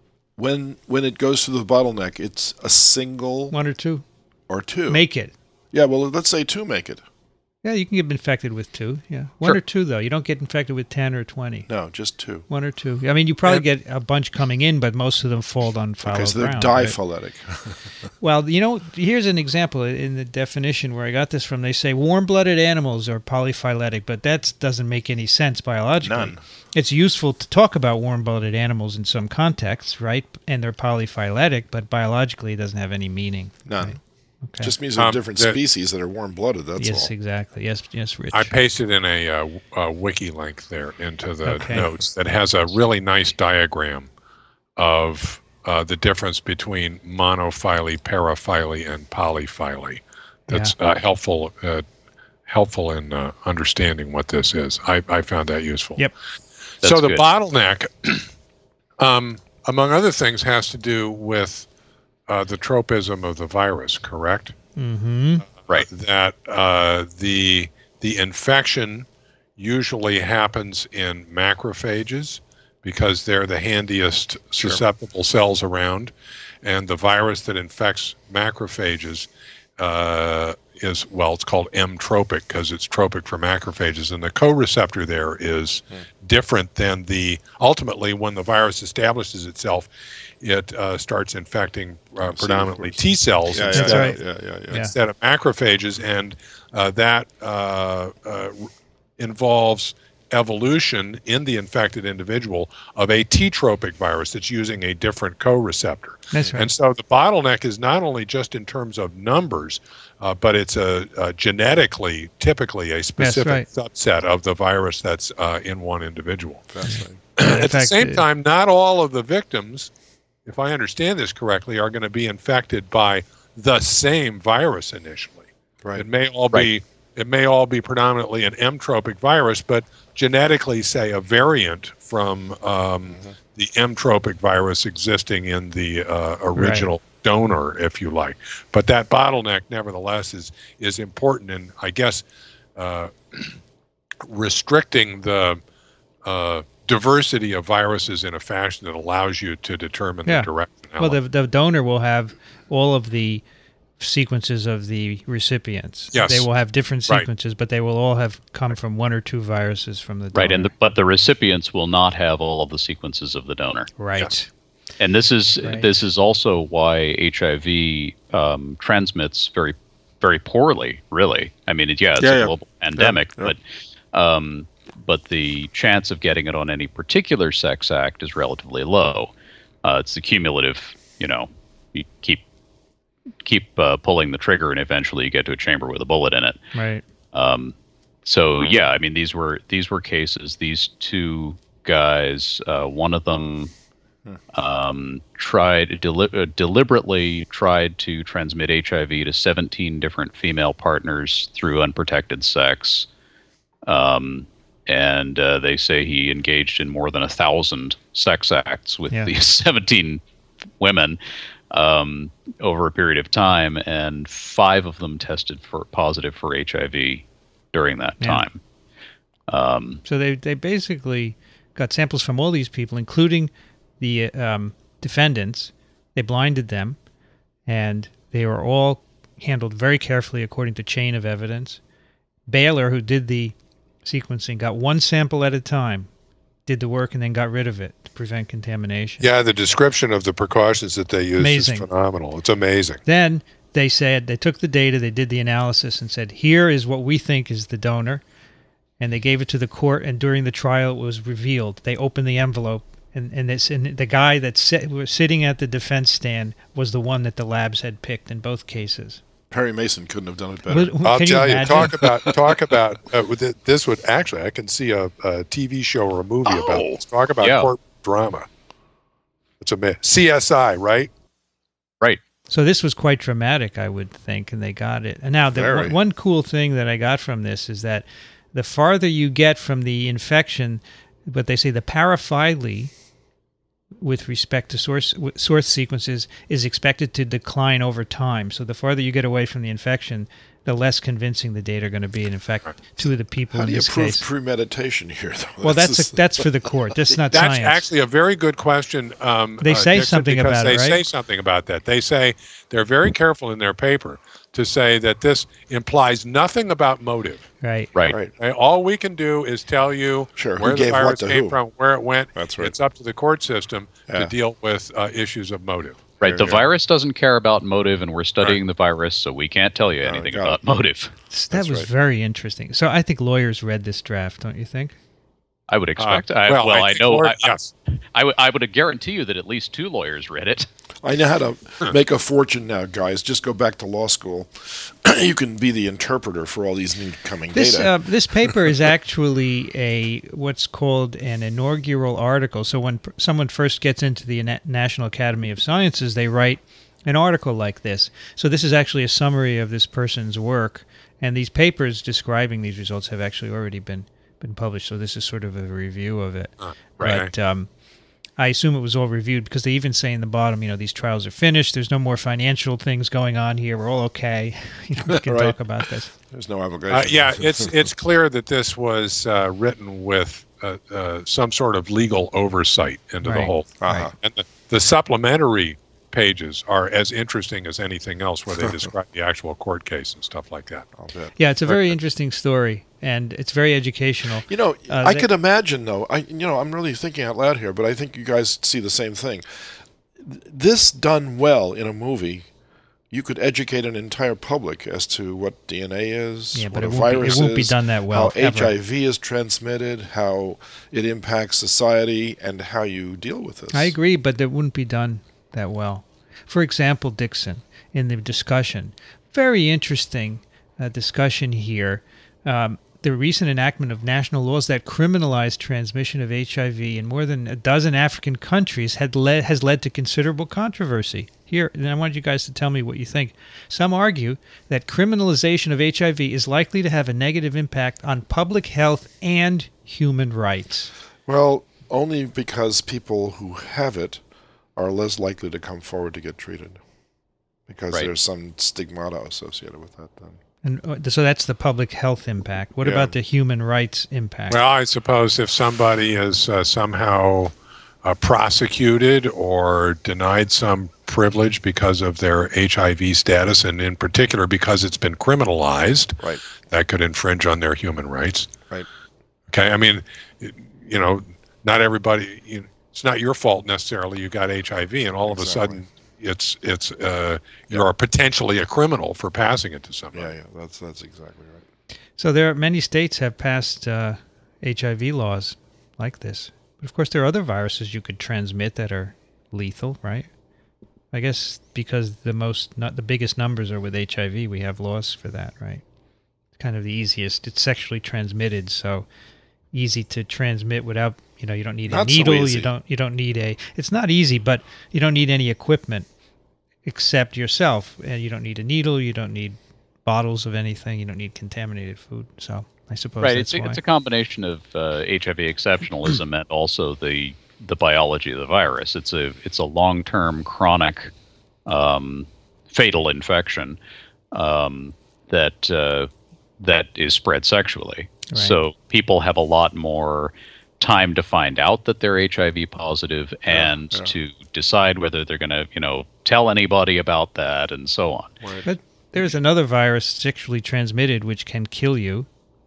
when when it goes through the bottleneck, it's a single One or two. or two. Make it. Yeah, well, let's say two make it. Yeah, you can get infected with two. Yeah, one Sure. or two though. You don't get infected with ten or twenty. No, just two. One or two. I mean, you probably And- get a bunch coming in, but most of them fall on fallow Okay, so they're ground. right? diphyletic. Well, you know, here's an example in the definition where I got this from. They say warm-blooded animals are polyphyletic, but that doesn't make any sense biologically. None. It's useful to talk about warm-blooded animals in some contexts, right? And they're polyphyletic, but biologically it doesn't have any meaning. None. Right? Okay. Just means they're Um, different that- species that are warm-blooded. That's yes, all. exactly. Yes, yes, Rich. I pasted in a, uh, a wiki link there into the Okay. notes that has a really nice diagram of uh, the difference between monophyly, paraphyly, and polyphyly. That's uh, helpful uh, helpful in uh, understanding what this is. I, I found that useful. Yep. So That's the good. bottleneck, um, among other things, has to do with uh, the tropism of the virus, correct? Mm-hmm. Right. That uh, the the infection usually happens in macrophages because they're the handiest susceptible cells around, and the virus that infects macrophages uh, is, well, it's called M-tropic because it's tropic for macrophages, and the co-receptor there is different than the, ultimately when the virus establishes itself, it uh, starts infecting uh, predominantly T cells Yeah, yeah, instead, yeah, right. yeah, yeah, yeah. Yeah. instead of macrophages, and uh, that uh, uh, involves evolution in the infected individual of a T-tropic virus that's using a different co-receptor. That's right. And so the bottleneck is not only just in terms of numbers, uh, but it's a, a genetically, typically a specific right. subset of the virus that's uh, in one individual. Fascinating. In At the fact, same uh, time, not all of the victims, if I understand this correctly, are going to be infected by the same virus initially. Right. It may all be it may all be predominantly an M-tropic virus, but genetically, say, a variant from um, the M-tropic virus existing in the uh, original donor, if you like. But that bottleneck, nevertheless, is is important, and I guess uh, restricting the uh, diversity of viruses in a fashion that allows you to determine Yeah. the direction. Well, the, the donor will have all of the sequences of the recipients. Yes. They will have different Right. sequences, but they will all have come from one or two viruses from the donor. Right, and the, but the recipients will not have all of the sequences of the donor. Right. Yes. And this is Right. this is also why H I V um, transmits very very poorly. Really, I mean, it, yeah, it's Yeah, a yeah. global pandemic, Yeah, yeah. but um, but the chance of getting it on any particular sex act is relatively low. Uh, it's the cumulative, you know, you keep keep uh, pulling the trigger, and eventually you get to a chamber with a bullet in it. Right. Um, so yeah, I mean these were these were cases. These two guys, uh, one of them um, tried deli- uh, deliberately tried to transmit H I V to seventeen different female partners through unprotected sex. Um, and uh, they say he engaged in more than a thousand sex acts with Yeah. these seventeen women um, over a period of time, and five of them tested for positive for H I V during that Yeah. time. Um, So they they basically got samples from all these people, including the um, defendants. They blinded them, and they were all handled very carefully according to chain of evidence. Baylor, who did the sequencing, got one sample at a time, did the work, and then got rid of it to prevent contamination. Yeah, the description of the precautions that they use Amazing. is phenomenal. It's amazing. Then they said, they took the data, they did the analysis, and said, here is what we think is the donor. And they gave it to the court, and during the trial, it was revealed. They opened the envelope, and, and, this, and the guy that sit, was sitting at the defense stand was the one that the labs had picked in both cases. Perry Mason couldn't have done it better. Would- I'll can tell you, imagine? talk about talk about uh, with it, this would actually I can see a, a T V show or a movie about Oh. this. Talk about Yeah. court drama. It's a C S I, right? right. So this was quite dramatic, I would think, and they got it. And now, the Very. one, one cool thing that I got from this is that the farther you get from the infection, but they say the paraphyly, with respect to source source sequences, is expected to decline over time. So the farther you get away from the infection, the less convincing the data are going to be. And in fact, two of the people How in do you this prove case. premeditation here, though? Well, that's just- a, that's for the court. That's not That's science. actually a very good question. Um, They uh, say Dixon, something because about they it, right? say something about that. They say they're very careful in their paper to say that this implies nothing about motive. right. Right. right. Okay? All we can do is tell you Sure, who where the gave what virus to came who. from, where it went. That's right. It's up to the court system Yeah. to deal with uh, issues of motive. Right. The Yeah. virus doesn't care about motive, and we're studying the virus, so we can't tell you No, anything got about it. motive. That That's was right. very interesting. So I think lawyers read this draft, don't you think? I would expect. Uh, I, well, I, think know. Lord- I, yes. I, would, I would guarantee you that at least two lawyers read it. I know how to make a fortune now, guys. Just go back to law school. You can be the interpreter for all these new coming This data. uh, this paper is actually a what's called an inaugural article. So when p- someone first gets into the Na- National Academy of Sciences, they write an article like this. So this is actually a summary of this person's work, and these papers describing these results have actually already been been published. So this is sort of a review of it. right. But um, I assume it was all reviewed because they even say in the bottom, you know, these trials are finished. There's no more financial things going on here. We're all okay. You know, we can Right. talk about this. There's no obligation. Uh, yeah, it's it's clear that this was uh, written with uh, uh, some sort of legal oversight into the Right. whole. Uh-huh. And the, the supplementary pages are as interesting as anything else, where they describe the actual court case and stuff like that. I'll bet. Yeah, it's a very interesting story, and it's very educational. You know, Uh, I they- could imagine though. I, you know, I'm really thinking out loud here, but I think you guys see the same thing. This done well in a movie, you could educate an entire public as to what D N A is, Yeah, what but a it won't be- it virus won't be is, done that well, how H I ever. V is transmitted, how it impacts society, and how you deal with this. I agree, but it wouldn't be done that well. For example, Dixon, in the discussion, very interesting uh, discussion here. Um, the recent enactment of national laws that criminalize transmission of H I V in more than a dozen African countries had led, has led to considerable controversy. Here, and I want you guys to tell me what you think. Some argue that criminalization of H I V is likely to have a negative impact on public health and human rights. Well, only because people who have it are less likely to come forward to get treated, because Right. there's some stigmata associated with that. Then. And uh, so that's the public health impact. What Yeah. about the human rights impact? Well, I suppose if somebody is uh, somehow uh, prosecuted or denied some privilege because of their H I V status, and in particular because it's been criminalized, Right. that could infringe on their human rights. Right. Okay, I mean, you know, not everybody. You, it's not your fault necessarily. You got H I V, and all of a Exactly. sudden, it's it's uh, you're potentially a criminal for passing it to somebody. Yeah, yeah, that's that's exactly right. So there are many states have passed uh, H I V laws like this. But of course, there are other viruses you could transmit that are lethal, right? I guess because the most, not the biggest numbers are with H I V, we have laws for that, right? It's kind of the easiest. It's sexually transmitted, so easy to transmit without, you know, you don't need a Not so needle. easy. You don't. You don't need a. It's not easy, but you don't need any equipment except yourself, and you don't need a needle. You don't need bottles of anything. You don't need contaminated food. So I suppose Right. that's It's a, why. it's a combination of uh, H I V exceptionalism and also the the biology of the virus. It's a it's a long term chronic um, fatal infection um, that uh, that is spread sexually. Right. So people have a lot more time to find out that they're H I V positive and yeah. to decide whether they're going to, you know, tell anybody about that and so on. Right. But there's another virus sexually transmitted which can kill you,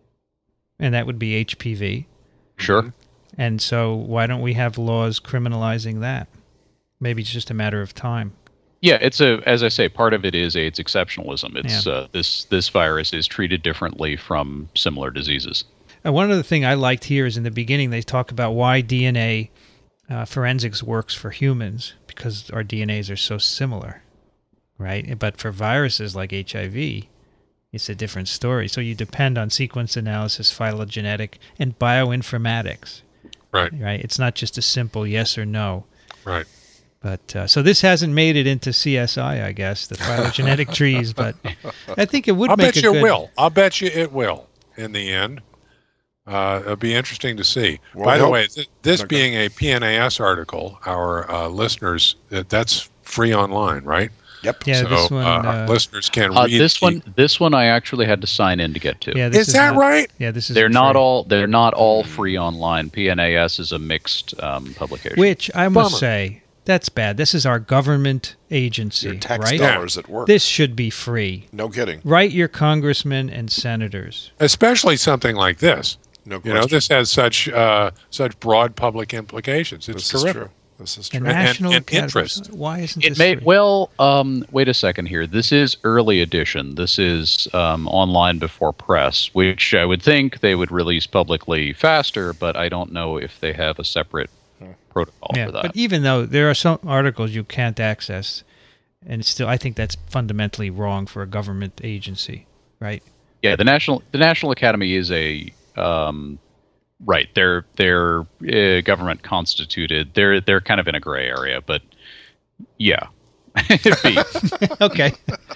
and that would be H P V. Sure. And so why don't we have laws criminalizing that? Maybe it's just a matter of time. Yeah, it's a as I say, part of it is AIDS exceptionalism. It's Yeah. uh, this this virus is treated differently from similar diseases. And one other thing I liked here is in the beginning they talk about why D N A uh, forensics works for humans, because our D N As are so similar, right? But for viruses like H I V, it's a different story. So you depend on sequence analysis, phylogenetic, and bioinformatics, Right, right? It's not just a simple yes or no. right. But uh, so this hasn't made it into C S I, I guess, the phylogenetic trees. But I think it would I'll make bet a you good. it will. I'll bet you it will in the end. Uh, it'll be interesting to see. Well, By I the hope- way, th- this Okay. being a P N A S article, our uh, listeners, that that's free online, right? Yep. Yeah, so this one. uh, our Uh, listeners can Uh, read this the- one, this one, I actually had to sign in to get to. yeah, this Is that not- right? Yeah, this is. They're not all they're not all free online. P N A S is a mixed um, publication. Which I must Bummer. say, that's bad. This is our government agency, Your tax right? dollars at work. This should be free. No kidding. Write your congressmen and senators. especially something like this. No You question. know, this has such uh, such broad public implications. It's this is terrific. true. This is The true. and- national and Academy- interest. Why isn't It this may free? well. Um, wait a second here. This is early edition. This is um, online before press, which I would think they would release publicly faster, but I don't know if they have a separate protocol Yeah, for that. but even though there are some articles you can't access, and it's still, I think that's fundamentally wrong for a government agency, right? Yeah, the national the National Academy is a um, right. They're they're uh, government constituted. They're they're kind of in a gray area, but yeah, It'd be- Okay.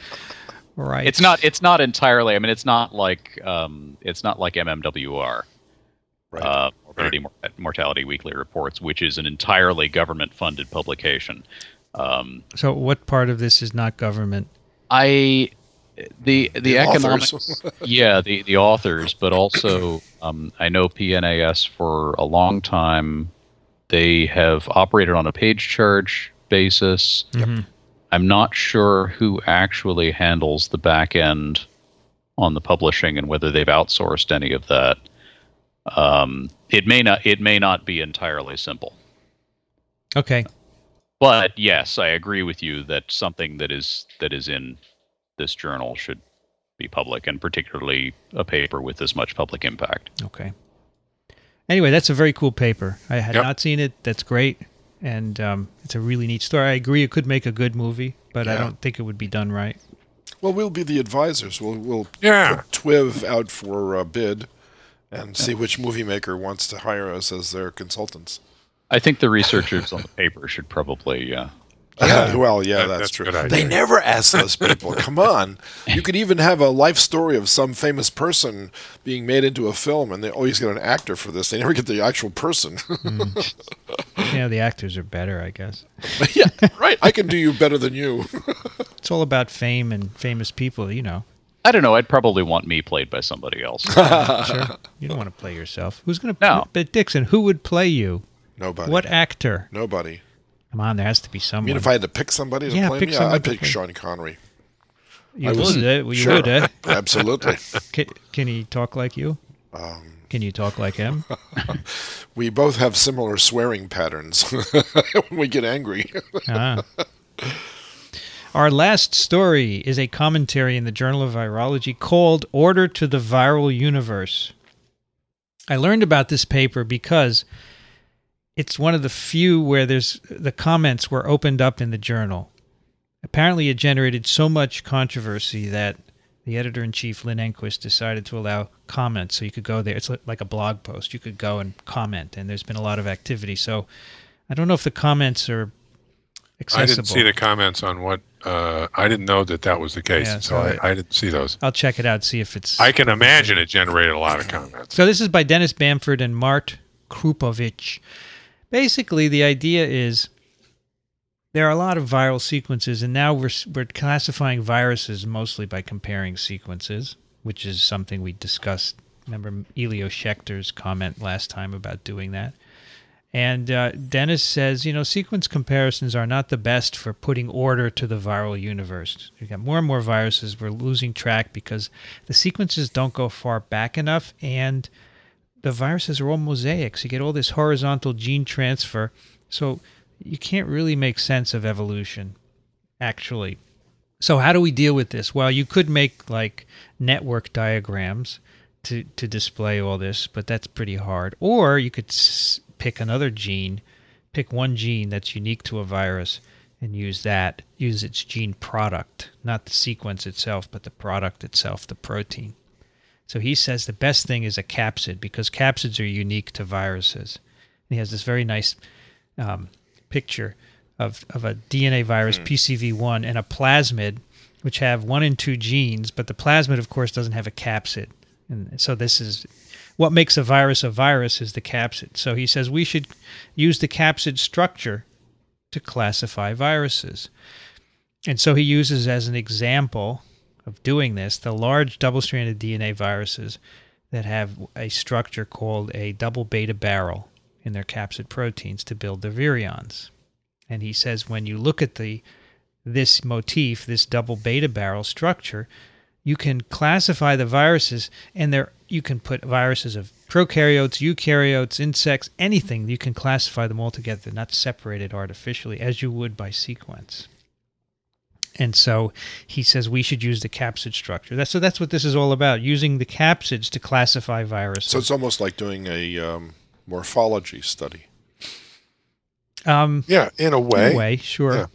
Right. it's not it's not entirely. I mean, it's not like um, it's not like M M W R, Right. uh, Morbidity Mor- Mortality Weekly Reports, which is an entirely government funded publication. Um, So what part of this is not government? I the the, The economics, authors. yeah, the the authors, but also um, I know P N A S for a long time. They have operated on a page charge basis. Mhm. I'm not sure who actually handles the back end on the publishing and whether they've outsourced any of that. Um, it may not it may not be entirely simple. Okay. But yes, I agree with you that something that is that is in this journal should be public, and particularly a paper with this much public impact. Okay. Anyway, that's a very cool paper. I had Yep. not seen it. That's great. And um, it's a really neat story. I agree it could make a good movie, but I Yeah. don't think it would be done right. Well, we'll be the advisors. We'll we'll Yeah. put T W I V out for a bid and see which movie maker wants to hire us as their consultants. I think the researchers on the paper should probably uh, Yeah, well, yeah, That- that's, that's a true. good idea. They never ask those people. Come on, you could even have a life story of some famous person being made into a film, and they always get an actor for this. They never get the actual person. Yeah, the actors are better, I guess. Yeah, right. I can do you better than you. It's all about fame and famous people, you know. I don't know. I'd probably want me played by somebody else. Sure. You don't want to play yourself. Who's going to No. But Dixon, who would play you? Nobody. What actor? Nobody. Come on, there has to be I someone. mean, if I had to pick somebody to Yeah, play pick me, someone I'd to pick play. Sean Connery. you I was- would, eh? Well, you Sure. would, eh? Absolutely. Can, can he talk like you? Um, Can you talk like him? we both have similar swearing patterns when we get angry. Ah. Our last story is a commentary in the Journal of Virology called Order to the Viral Universe. I learned about this paper because it's one of the few where there's the comments were opened up in the journal. apparently it generated so much controversy that the editor-in-chief, Lynn Enquist, decided to allow comments. So you could go there. It's like a blog post. You could go and comment, and there's been a lot of activity. So I don't know if the comments are accessible. I didn't see the comments on what, uh, I didn't know that that was the case, Yeah, so so I, I didn't see those. I'll check it out, see if it's... I can imagine it generated a lot of comments. So this is by Dennis Bamford and Mart Krupovich. Basically, the idea is there are a lot of viral sequences, and now we're we're classifying viruses mostly by comparing sequences, which is something we discussed. Remember Elio Schechter's comment last time about doing that? And uh, Dennis says, you know, sequence comparisons are not the best for putting order to the viral universe. We've got more and more viruses. We're losing track because the sequences don't go far back enough, and the viruses are all mosaics. You get all this horizontal gene transfer. So you can't really make sense of evolution, actually. So how do we deal with this? Well, you could make like network diagrams to, to display all this, but that's pretty hard. Or you could s- pick another gene, pick one gene that's unique to a virus and use that, use its gene product, not the sequence itself, but the product itself, the protein. So he says the best thing is a capsid because capsids are unique to viruses. And he has this very nice um, picture of, of a D N A virus, mm. P C V one, and a plasmid, which have one and two genes, but the plasmid, of course, doesn't have a capsid. And so this is what makes a virus a virus is the capsid. So he says we should use the capsid structure to classify viruses. And so he uses as an example of doing this the large double-stranded D N A viruses that have a structure called a double beta barrel in their capsid proteins to build their virions. And he says when you look at the this motif, this double beta barrel structure, you can classify the viruses, and there you can put viruses of prokaryotes, eukaryotes, insects, anything. You can classify them all together, not separated artificially, as you would by sequence. And so he says we should use the capsid structure. That's, so that's what this is all about, using the capsids to classify viruses. So it's almost like doing a um, morphology study. Um, yeah, in a way. In a way, sure. Yeah.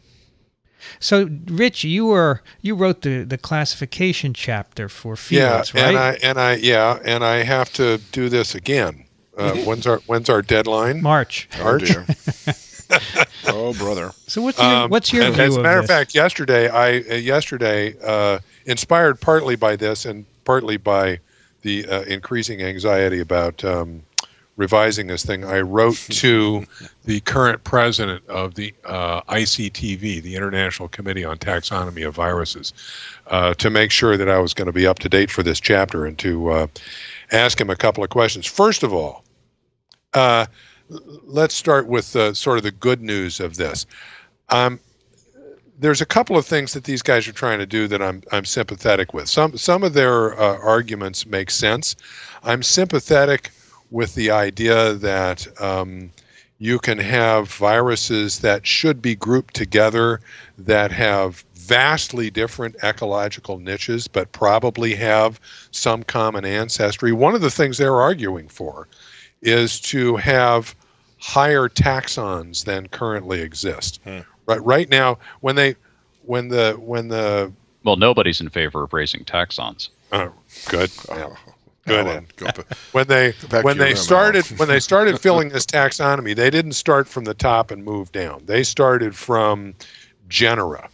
So, Rich, you were you wrote the, the classification chapter for fields, yeah, right? and I and I yeah, and I have to do this again. Uh, when's our when's our deadline? March. March. Oh, dear. Oh, brother. So what's your, Um, what's your and view as a of matter this? of fact, yesterday I uh, yesterday uh, inspired partly by this and partly by the uh, increasing anxiety about um, revising this thing, I wrote to the current president of the uh, I C T V, the International Committee on Taxonomy of Viruses, uh, to make sure that I was going to be up to date for this chapter and to uh, ask him a couple of questions. First of all, uh, let's start with uh, sort of the good news of this. Um, there's a couple of things that these guys are trying to do that I'm I'm sympathetic with. Some some of their uh, arguments make sense. I'm sympathetic with the idea that um, you can have viruses that should be grouped together that have vastly different ecological niches, but probably have some common ancestry. One of the things they're arguing for is to have higher taxons than currently exist. Hmm. Right, right now, when they, when the, when the well, nobody's in favor of raising taxons. Oh, good. Yeah. Oh, Good. Alan, go ba- when they when they room, started when they started filling this taxonomy, they didn't start from the top and move down. They started from genera,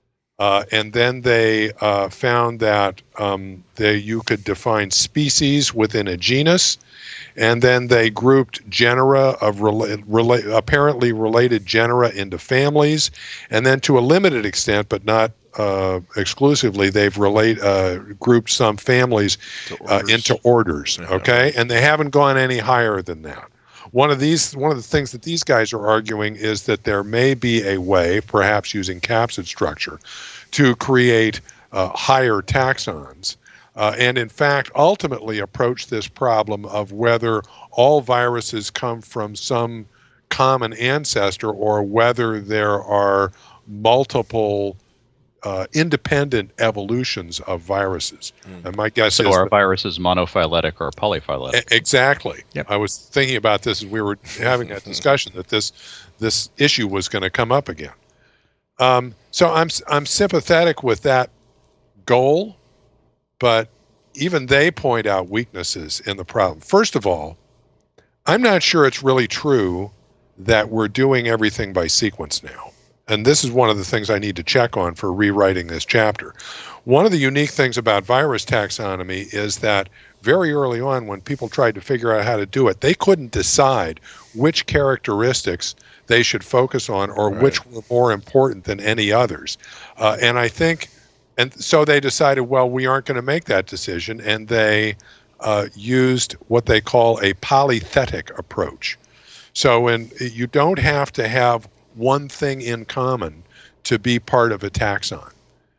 uh, and then they uh, found that um, they you could define species within a genus, and then they grouped genera of rela- rela- apparently related genera into families, and then to a limited extent, but not Uh, exclusively, they've relate uh, grouped some families uh, into orders. Okay, and they haven't gone any higher than that. One of these, one of the things that these guys are arguing is that there may be a way, perhaps using capsid structure, to create uh, higher taxons, uh, and in fact, ultimately approach this problem of whether all viruses come from some common ancestor or whether there are multiple Uh, independent evolutions of viruses. Mm. And my guess so is... So are viruses monophyletic or polyphyletic? A- exactly. Yep. I was thinking about this as we were having that discussion, that this this issue was going to come up again. Um, so I'm I'm sympathetic with that goal, but even they point out weaknesses in the problem. First of all, I'm not sure it's really true that we're doing everything by sequence now. And this is one of the things I need to check on for rewriting this chapter. One of the unique things about virus taxonomy is that very early on, when people tried to figure out how to do it, they couldn't decide which characteristics they should focus on or Right. which were more important than any others. Uh, and I think, and so they decided, well, we aren't going to make that decision, and they uh, used what they call a polythetic approach. So when you don't have to have one thing in common to be part of a taxon.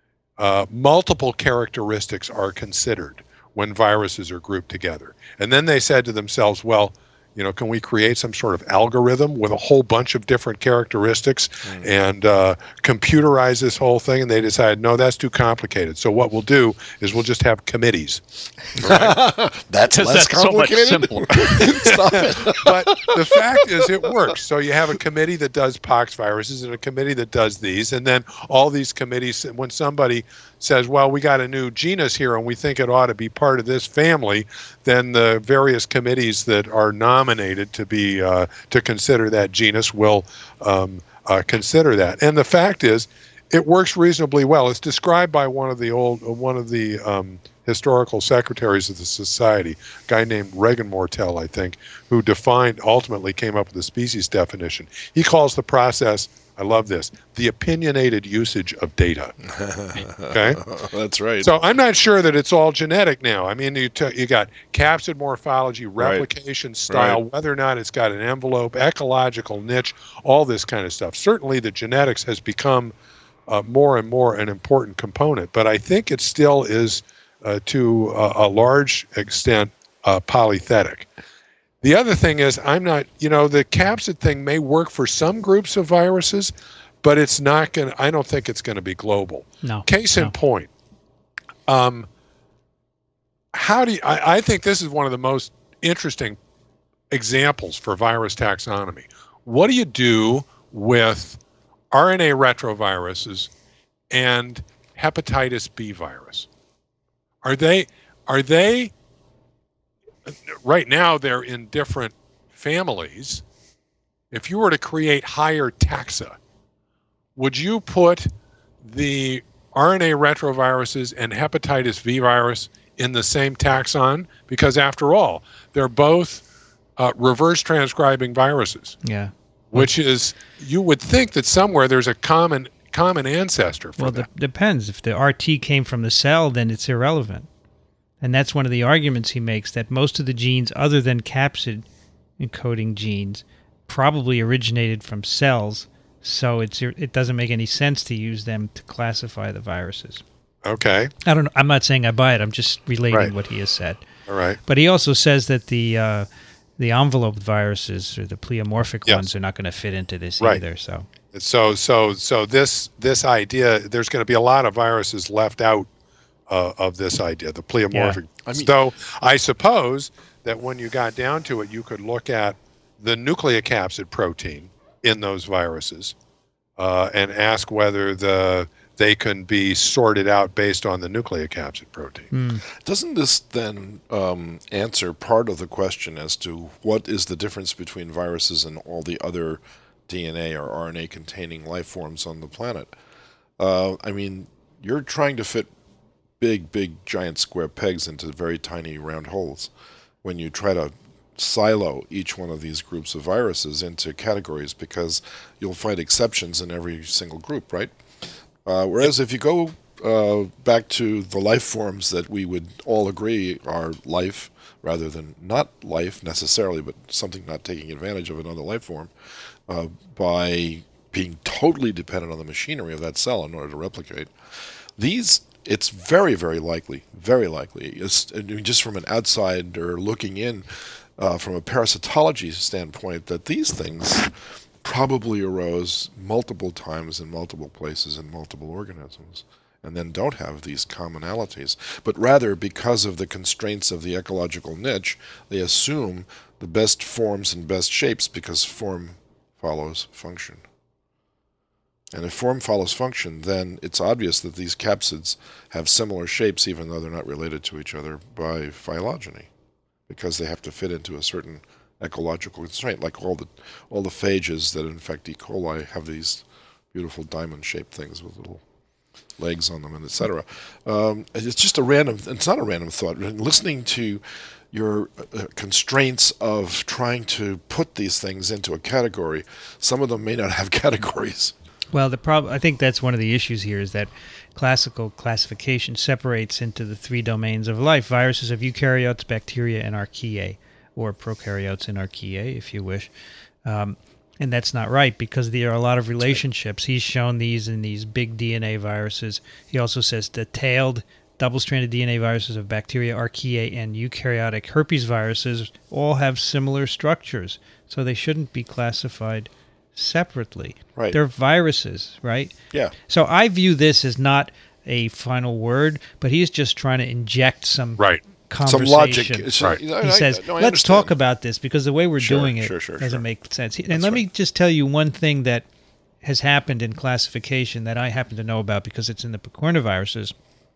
Uh, multiple characteristics are considered when viruses are grouped together. And then they said to themselves, well, you know, can we create some sort of algorithm with a whole bunch of different characteristics mm. and uh, computerize this whole thing? And they decided, no, that's too complicated. So what we'll do is we'll just have committees. Right? That's less that's complicated. So much simpler. Stop it. But the fact is it works. So you have a committee that does pox viruses and a committee that does these. And then all these committees, when somebody says, well, we got a new genus here and we think it ought to be part of this family, then the various committees that are nominated to be uh, to consider that genus will um, uh, consider that. And the fact is, it works reasonably well. It's described by one of the old one of the um, historical secretaries of the society, a guy named Regan Mortel, I think, who defined ultimately came up with the species definition. He calls the process, I love this, the opinionated usage of data. Okay, that's right. So I'm not sure that it's all genetic now. I mean, you t- you got capsid morphology, replication right. style, right. whether or not it's got an envelope, ecological niche, all this kind of stuff. Certainly, the genetics has become uh, more and more an important component, but I think it still is uh, to uh, a large extent uh, polythetic. The other thing is, I'm not, you know, the capsid thing may work for some groups of viruses, but it's not going to, I don't think it's going to be global. No. Case no. in point, um, how do you, I, I think this is one of the most interesting examples for virus taxonomy. What do you do with R N A retroviruses and hepatitis B virus? Are they, are they, right now they're in different families. If you were to create higher taxa, would you put the R N A retroviruses and hepatitis V virus in the same taxon? Because after all, they're both uh, reverse transcribing viruses. Yeah. Which is, you would think that somewhere there's a common common ancestor for well, them. Well, it depends. If the R T came from the cell, then it's irrelevant. And that's one of the arguments he makes, that most of the genes other than capsid encoding genes probably originated from cells, so it's it doesn't make any sense to use them to classify the viruses. Okay. I don't know. I'm not saying I buy it. I'm just relating Right. what he has said. All right. But he also says that the uh, the enveloped viruses or the pleomorphic Yes. ones are not going to fit into this Right. either. So So so so this this idea, there's going to be a lot of viruses left out uh, of this idea, the pleomorphic. Yeah. I mean- so I suppose that when you got down to it, you could look at the nucleocapsid protein in those viruses uh, and ask whether the they can be sorted out based on the nucleocapsid protein. mm, Doesn't this then um, answer part of the question as to what is the difference between viruses and all the other D N A or R N A containing life forms on the planet? Uh, I mean, you're trying to fit big, big, giant square pegs into very tiny round holes when you try to silo each one of these groups of viruses into categories, because you'll find exceptions in every single group, right? Uh, whereas if you go uh, back to the life forms that we would all agree are life rather than not life necessarily, but something not taking advantage of another life form, uh, by being totally dependent on the machinery of that cell in order to replicate, these, it's very, very likely, very likely, it's, I mean, just from an outsider looking in, uh, from a parasitology standpoint, that these things probably arose multiple times in multiple places in multiple organisms, and then don't have these commonalities. But rather, because of the constraints of the ecological niche, they assume the best forms and best shapes, because form follows function. And if form follows function, then it's obvious that these capsids have similar shapes, even though they're not related to each other by phylogeny, because they have to fit into a certain ecological constraint. Like all the all the phages that infect E. coli have these beautiful diamond-shaped things with little legs on them, and et cetera. Um, it's just a random. It's not a random thought. Listening to your uh, constraints of trying to put these things into a category, some of them may not have categories. Well, the problem, I think that's one of the issues here, is that classical classification separates into the three domains of life: viruses of eukaryotes, bacteria, and archaea, or prokaryotes and archaea, if you wish. Um, and that's not right, because there are a lot of relationships. He's shown these in these big D N A viruses. He also says the tailed double-stranded D N A viruses of bacteria, archaea, and eukaryotic herpes viruses all have similar structures, so they shouldn't be classified separately. Right. They're viruses, right? Yeah. So I view this as not a final word, but he's just trying to inject some Right. conversation. Some logic. It's- Right. you know, He I- says, no, I let's understand. talk about this, because the way we're Sure, doing it sure, sure, doesn't sure. make sense. And That's let me right. just tell you one thing that has happened in classification that I happen to know about because it's in the picornaviruses.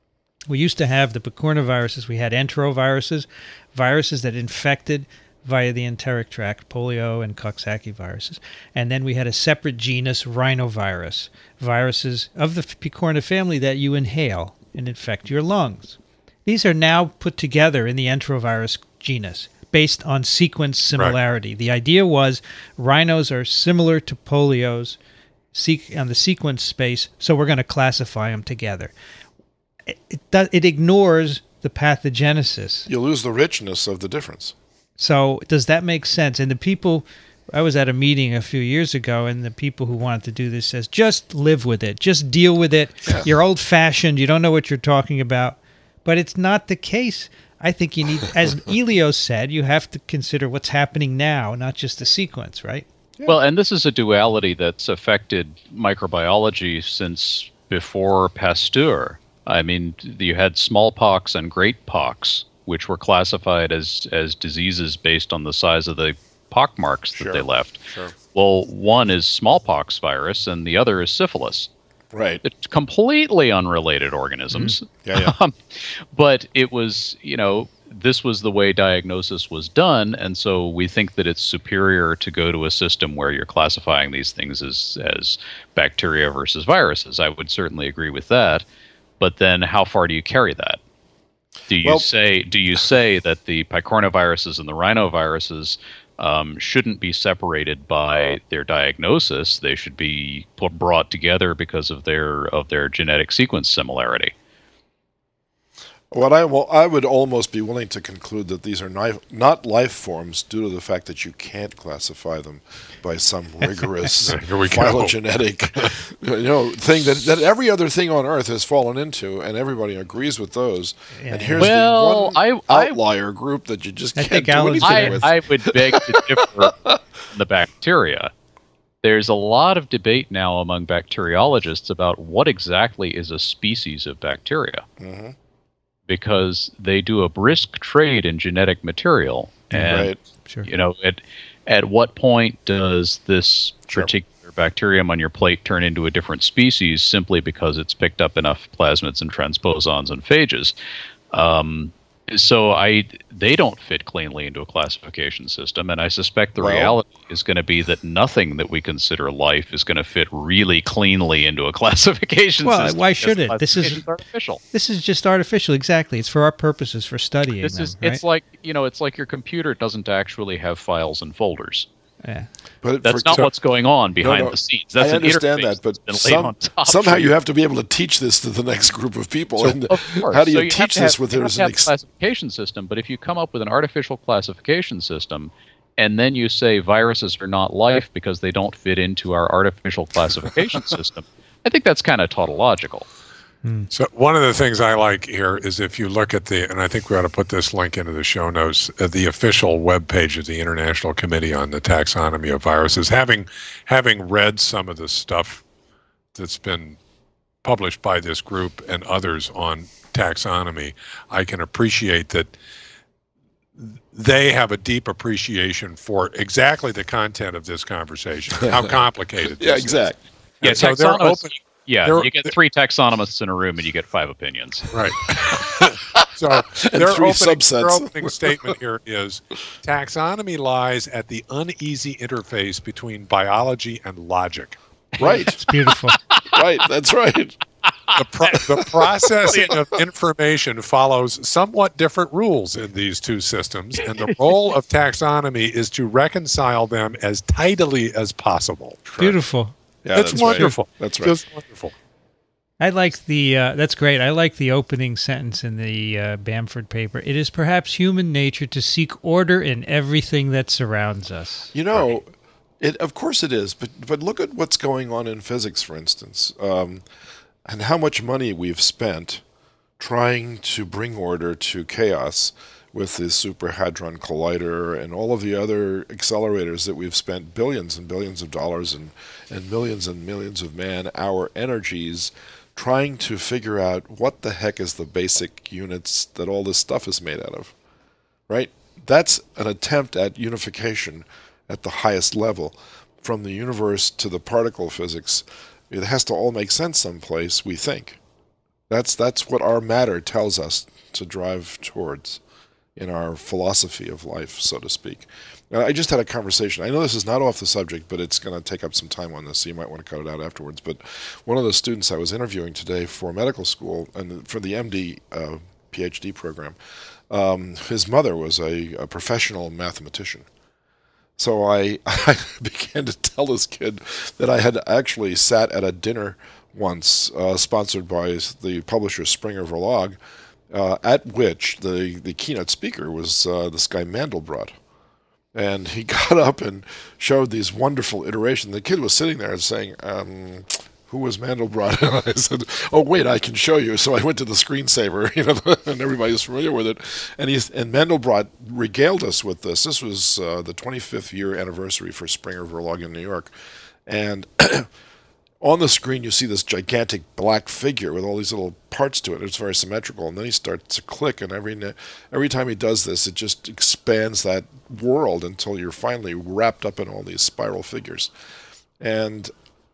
We used to have the picornaviruses. We had enteroviruses, viruses that infected via the enteric tract, polio and Coxsackie viruses. And then we had a separate genus, rhinovirus, viruses of the picorna family that you inhale and infect your lungs. These are now put together in the enterovirus genus based on sequence similarity. Right. The idea was rhinos are similar to polios on the sequence space, so we're going to classify them together. It, it, does, it ignores the pathogenesis. You lose the richness of the difference. So does that make sense? And the people, I was at a meeting a few years ago, and the people who wanted to do this says, just live with it. Just deal with it. Yeah. You're old-fashioned. You don't know what you're talking about. But it's not the case. I think you need, as Elios said, you have to consider what's happening now, not just the sequence, right? Yeah. Well, and this is a duality that's affected microbiology since before Pasteur. I mean, you had smallpox and great pox, which were classified as, as diseases based on the size of the pockmarks that Sure. they left. Sure. Well, one is smallpox virus and the other is syphilis. Right. It's completely unrelated organisms. Mm. Yeah, yeah. Um, but it was, you know, this was the way diagnosis was done, and so we think that it's superior to go to a system where you're classifying these things as, as bacteria versus viruses. I would certainly agree with that. But then how far do you carry that? Do you Well- say do you say that the picornaviruses and the rhinoviruses um, shouldn't be separated by their diagnosis? They should be put, brought together because of their of their genetic sequence similarity. What I well, I would almost be willing to conclude that these are ni- not life forms due to the fact that you can't classify them by some rigorous Here we go. phylogenetic you know, thing that, that every other thing on Earth has fallen into, and everybody agrees with those. Yeah. And here's Well, the one I- I- outlier group that you just I can't think do Alan's anything I, with. I would beg to differ on the bacteria. There's a lot of debate now among bacteriologists about what exactly is a species of bacteria. Mhm. Because they do a brisk trade in genetic material. And, Right. Sure. you know, at, at what point does this Sure. particular bacterium on your plate turn into a different species simply because it's picked up enough plasmids and transposons and phages? Um, so I they don't fit cleanly into a classification system, and I suspect the Well- reality is going to be that nothing that we consider life is going to fit really cleanly into a classification Well, system. why because should it? This is- classification's artificial. This is just artificial. Exactly. It's for our purposes, for studying This them, is right? it's like you know it's like your computer doesn't actually have files and folders. Yeah. But That's for- not so- what's going on behind no. the scenes. That's I an understand interface that, but that's been laid some, on top. somehow So you have to be able to teach this to the next group of people. So, and of course. how do you So have teach to this have- with you there have as to an have a ex- classification system? But if you come up with an artificial classification system, and then you say viruses are not life because they don't fit into our artificial classification system, I think that's kind of tautological. So one of the things I like here is if you look at the, and I think we ought to put this link into the show notes, uh, the official webpage of the International Committee on the Taxonomy of Viruses. Having having read some of the stuff that's been published by this group and others on taxonomy, I can appreciate that they have a deep appreciation for exactly the content of this conversation, how complicated this Yeah, is. exactly. Yeah, And so they're taxonomists. open. Yeah, they're- you get three taxonomists in a room, and you get five opinions. Right. So their three opening, subsets. their opening statement here is taxonomy lies at the uneasy interface between biology and logic. Right, It's beautiful. right. That's right. The, pro- the processing of information follows somewhat different rules in these two systems, and the role of taxonomy is to reconcile them as tidily as possible. Beautiful. Yeah, it's that's right. wonderful. That's right. Just wonderful. I like the, uh, that's great. I like the opening sentence in the uh, Bamford paper. It is perhaps human nature to seek order in everything that surrounds us. You know, it of course it is, but but look at what's going on in physics, for instance, um, and how much money we've spent trying to bring order to chaos with the Super Hadron Collider and all of the other accelerators that we've spent billions and billions of dollars and, and millions and millions of man-hour energies trying to figure out what the heck is the basic units that all this stuff is made out of, right? That's an attempt at unification at the highest level, from the universe to the particle physics. It has to all make sense someplace, we think. That's that's what our matter tells us to drive towards in our philosophy of life, so to speak. And I just had a conversation. I know this is not off the subject, but it's going to take up some time on this, so you might want to cut it out afterwards. But one of the students I was interviewing today for medical school and for the M D uh, PhD program, um, his mother was a, a professional mathematician. So I, I began to tell this kid that I had actually sat at a dinner once, uh, sponsored by the publisher Springer Verlag, uh, at which the, the keynote speaker was uh, this guy Mandelbrot. And he got up and showed these wonderful iterations. The kid was sitting there and saying, um, who was Mandelbrot? And I said, oh, wait, I can show you. So I went to the screensaver, you know, and everybody's familiar with it. And he's, and Mandelbrot regaled us with this. This was uh, the twenty-fifth year anniversary for Springer Verlag in New York. And on the screen, you see this gigantic black figure with all these little parts to it. It's very symmetrical. And then he starts to click, and every every time he does this, it just expands that world until you're finally wrapped up in all these spiral figures. And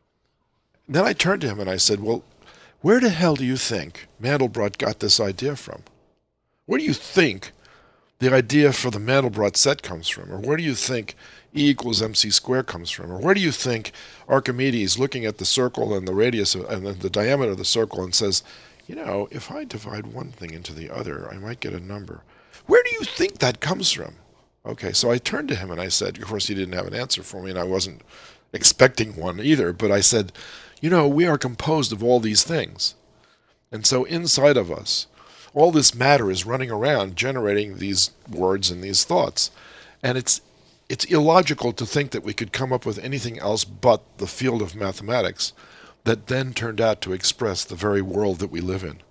then I turned to him and I said, well, where the hell do you think Mandelbrot got this idea from? Where do you think the idea for the Mandelbrot set comes from? Or where do you think E equals mc squared comes from? Or where do you think Archimedes, looking at the circle and the radius of, and the, the diameter of the circle, and says, you know, if I divide one thing into the other, I might get a number. Where do you think that comes from? Okay, so I turned to him and I said, of course he didn't have an answer for me, and I wasn't expecting one either, but I said, you know, we are composed of all these things. And so inside of us, all this matter is running around generating these words and these thoughts. And it's it's illogical to think that we could come up with anything else but the field of mathematics that then turned out to express the very world that we live in.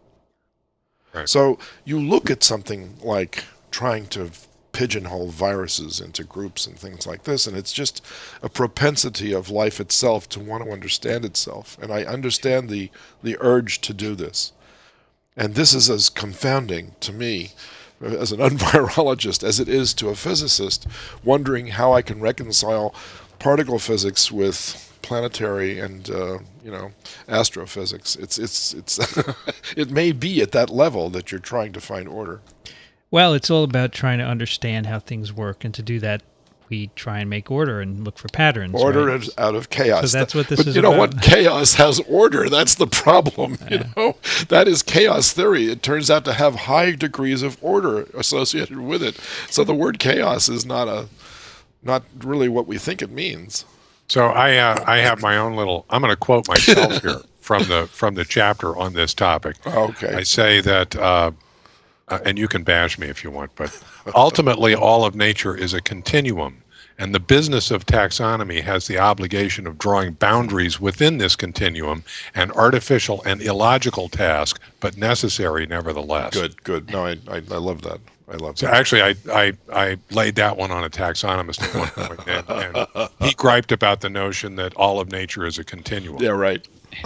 Right. So you look at something like trying to pigeonhole viruses into groups and things like this, and it's just a propensity of life itself to want to understand itself. And I understand the the urge to do this. And this is as confounding to me as an unvirologist as it is to a physicist, wondering how I can reconcile particle physics with planetary and uh, you know astrophysics. It's it's it's it may be at that level that you're trying to find order. Well, it's all about trying to understand how things work, and to do that, we try and make order and look for patterns. Order right? is out of chaos. So that's what this but is you know about. what? Chaos has order. That's the problem. Yeah. You know, that is chaos theory. It turns out to have high degrees of order associated with it. So the word chaos is not a, not really what we think it means. So I uh, I have my own little. I'm going to quote myself here from the from the chapter on this topic. Okay. I say that, uh, uh, and you can bash me if you want, but ultimately all of nature is a continuum, and the business of taxonomy has the obligation of drawing boundaries within this continuum, an artificial and illogical task, but necessary nevertheless. Good, good. No, I, I, I love that. I love So that. actually, I, I I laid that one on a taxonomist at one point, and, and he griped about the notion that all of nature is a continuum. Yeah, right.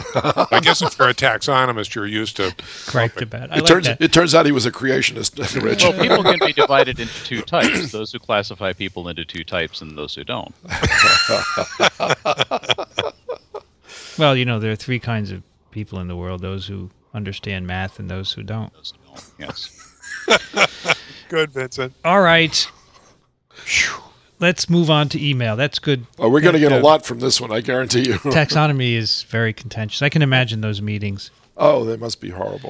I guess if you're a taxonomist, you're used to. Griped about. I It like turns that. it turns out he was a creationist, Rich. Well, people can be divided into two types: those who classify people into two types, and those who don't. Well, you know, there are three kinds of people in the world: those who understand math and those who don't. Yes. Good, Vincent. All right. Let's move on to email. That's good. Oh, we're going to get Uh, a lot from this one, I guarantee you. Taxonomy is very contentious. I can imagine those meetings. Oh, they must be horrible.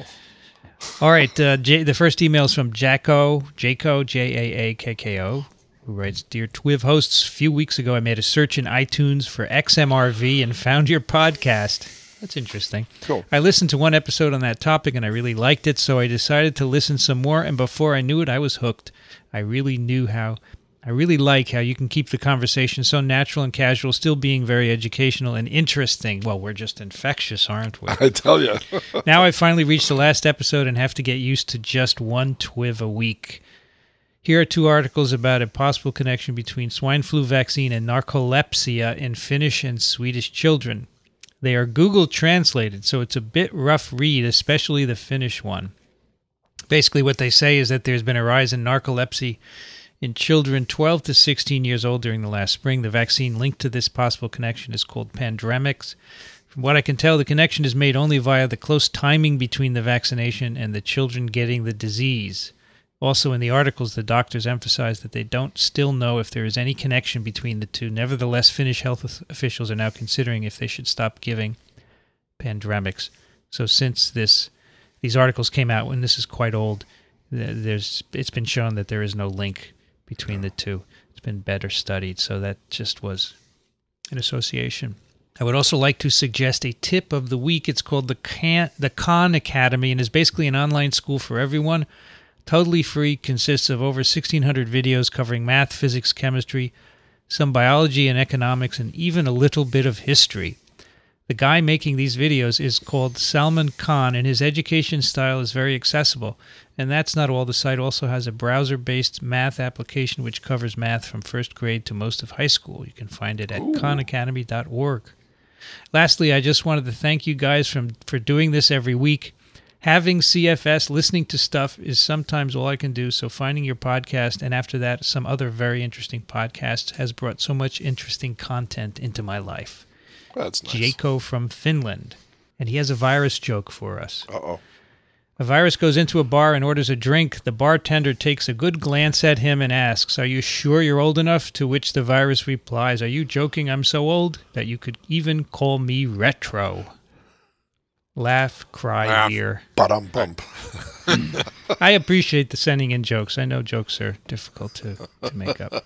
All right. Uh, J- the first email is from Jacko, Jaco, J A A K K O, who writes, Dear Twiv hosts, a few weeks ago I made a search in iTunes for X M R V and found your podcast. That's interesting. Cool. I listened to one episode on that topic and I really liked it, so I decided to listen some more, and before I knew it, I was hooked. I really knew how... I really like how you can keep the conversation so natural and casual, still being very educational and interesting. Well, we're just infectious, aren't we? I tell you. Now I finally reached the last episode and have to get used to just one Twiv a week. Here are two articles about a possible connection between swine flu vaccine and narcolepsia in Finnish and Swedish children. They are Google translated, so it's a bit rough read, especially the Finnish one. Basically what they say is that there's been a rise in narcolepsy in children twelve to sixteen years old during the last spring. The vaccine linked to this possible connection is called Pandemrix. From what I can tell, the connection is made only via the close timing between the vaccination and the children getting the disease. Also, in the articles, the doctors emphasize that they don't still know if there is any connection between the two. Nevertheless, Finnish health officials are now considering if they should stop giving Pandemrix. So since this, these articles came out, and this is quite old, there's it's been shown that there is no link between the two. It's been better studied, so that just was an association. I would also like to suggest a tip of the week. It's called the Khan, the Khan Academy, and is basically an online school for everyone. Totally free, consists of over sixteen hundred videos covering math, physics, chemistry, some biology and economics, and even a little bit of history. The guy making these videos is called Salman Khan, and his education style is very accessible. And that's not all. The site also has a browser-based math application which covers math from first grade to most of high school. You can find it at khan academy dot org. Lastly, I just wanted to thank you guys from, for doing this every week. Having C F S, listening to stuff, is sometimes all I can do, so finding your podcast, and after that, some other very interesting podcasts, has brought so much interesting content into my life. That's nice. Jaco from Finland. And he has a virus joke for us. Uh-oh. A virus goes into a bar and orders a drink. The bartender takes a good glance at him and asks, "Are you sure you're old enough?" To which the virus replies, "Are you joking? I'm so old that you could even call me retro." Laugh, cry, Laugh. hear. Ba-dum bump. I appreciate the sending in jokes. I know jokes are difficult to, to make up.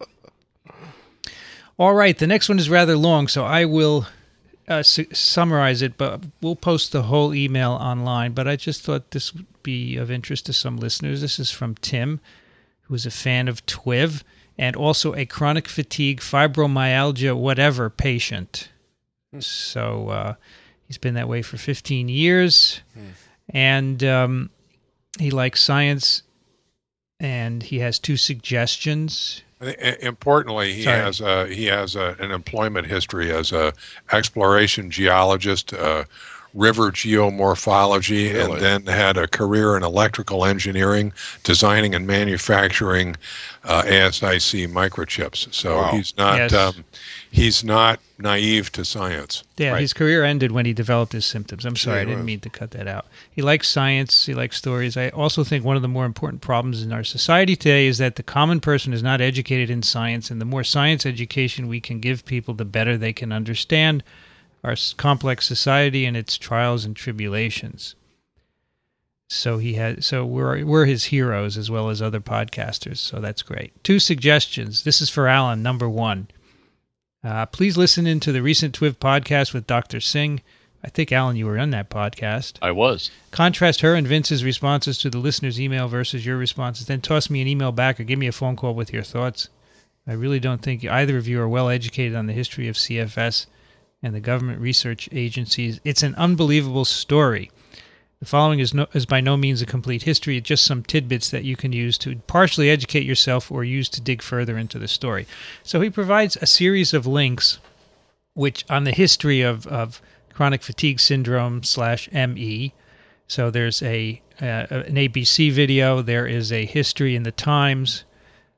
All right, the next one is rather long, so I will uh, su- summarize it, but we'll post the whole email online. But I just thought this would be of interest to some listeners. This is from Tim, who is a fan of Twiv, and also a chronic fatigue, fibromyalgia, whatever patient. Hmm. So uh, he's been that way for fifteen years, hmm. and um, he likes science, and he has two suggestions. Importantly, he Sorry. has a, he has a, an employment history as a exploration geologist, uh, river geomorphology, Really? and then had a career in electrical engineering, designing and manufacturing uh, A S I C microchips. So Wow. he's not Yes. um, he's not naive to science. Yeah, Right. his career ended when he developed his symptoms. I'm sorry, I Gee didn't whiz. mean to cut that out. He likes science. He likes stories. I also think one of the more important problems in our society today is that the common person is not educated in science, and the more science education we can give people, the better they can understand our s- complex society and its trials and tribulations. So he had. So we're we're his heroes as well as other podcasters. So that's great. Two suggestions. This is for Alan. Number one. Uh, please listen into the recent Twiv podcast with Doctor Singh. I think, Alan, you were on that podcast. I was. Contrast her and Vince's responses to the listener's email versus your responses. Then toss me an email back or give me a phone call with your thoughts. I really don't think either of you are well educated on the history of C F S and the government research agencies. It's an unbelievable story. The following is, no, is by no means a complete history. It's just some tidbits that you can use to partially educate yourself or use to dig further into the story. So he provides a series of links which on the history of, of chronic fatigue syndrome slash M E. So there's a uh, an A B C video. There is a history in the Times.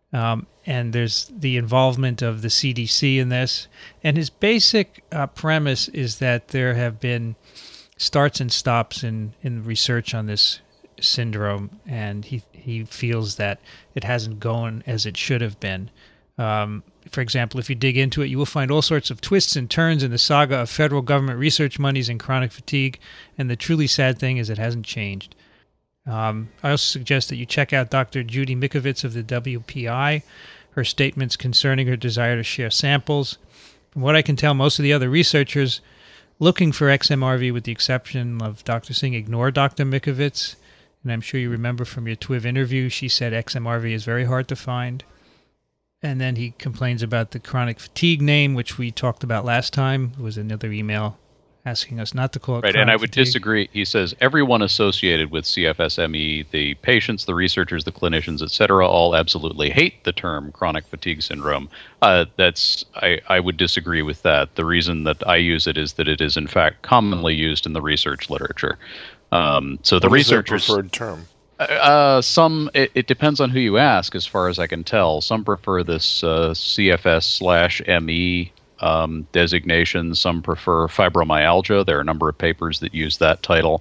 Um, and there's the involvement of the C D C in this. And his basic uh, premise is that there have been starts and stops in, in research on this syndrome, and he he feels that it hasn't gone as it should have been. Um, for example, if you dig into it, you will find all sorts of twists and turns in the saga of federal government research monies and chronic fatigue, and the truly sad thing is it hasn't changed. Um, I also suggest that you check out Doctor Judy Mikovits of the W P I, her statements concerning her desire to share samples. From what I can tell, most of the other researchers looking for X M R V, with the exception of Doctor Singh, ignore Doctor Mikovits. And I'm sure you remember from your T W I V interview, she said X M R V is very hard to find. And then he complains about the chronic fatigue name, which we talked about last time. It was another email asking us not to call it right, chronic and I would fatigue. disagree. He says everyone associated with C F S M E, the patients, the researchers, the clinicians, et cetera, all absolutely hate the term chronic fatigue syndrome. Uh, that's I, I would disagree with that. The reason that I use it is that it is in fact commonly used in the research literature. Um, so the What is their researchers preferred term? Uh, some it, it depends on who you ask, as far as I can tell. Some prefer this uh, C F S slash M E um, designation. Some prefer fibromyalgia. There are a number of papers that use that title.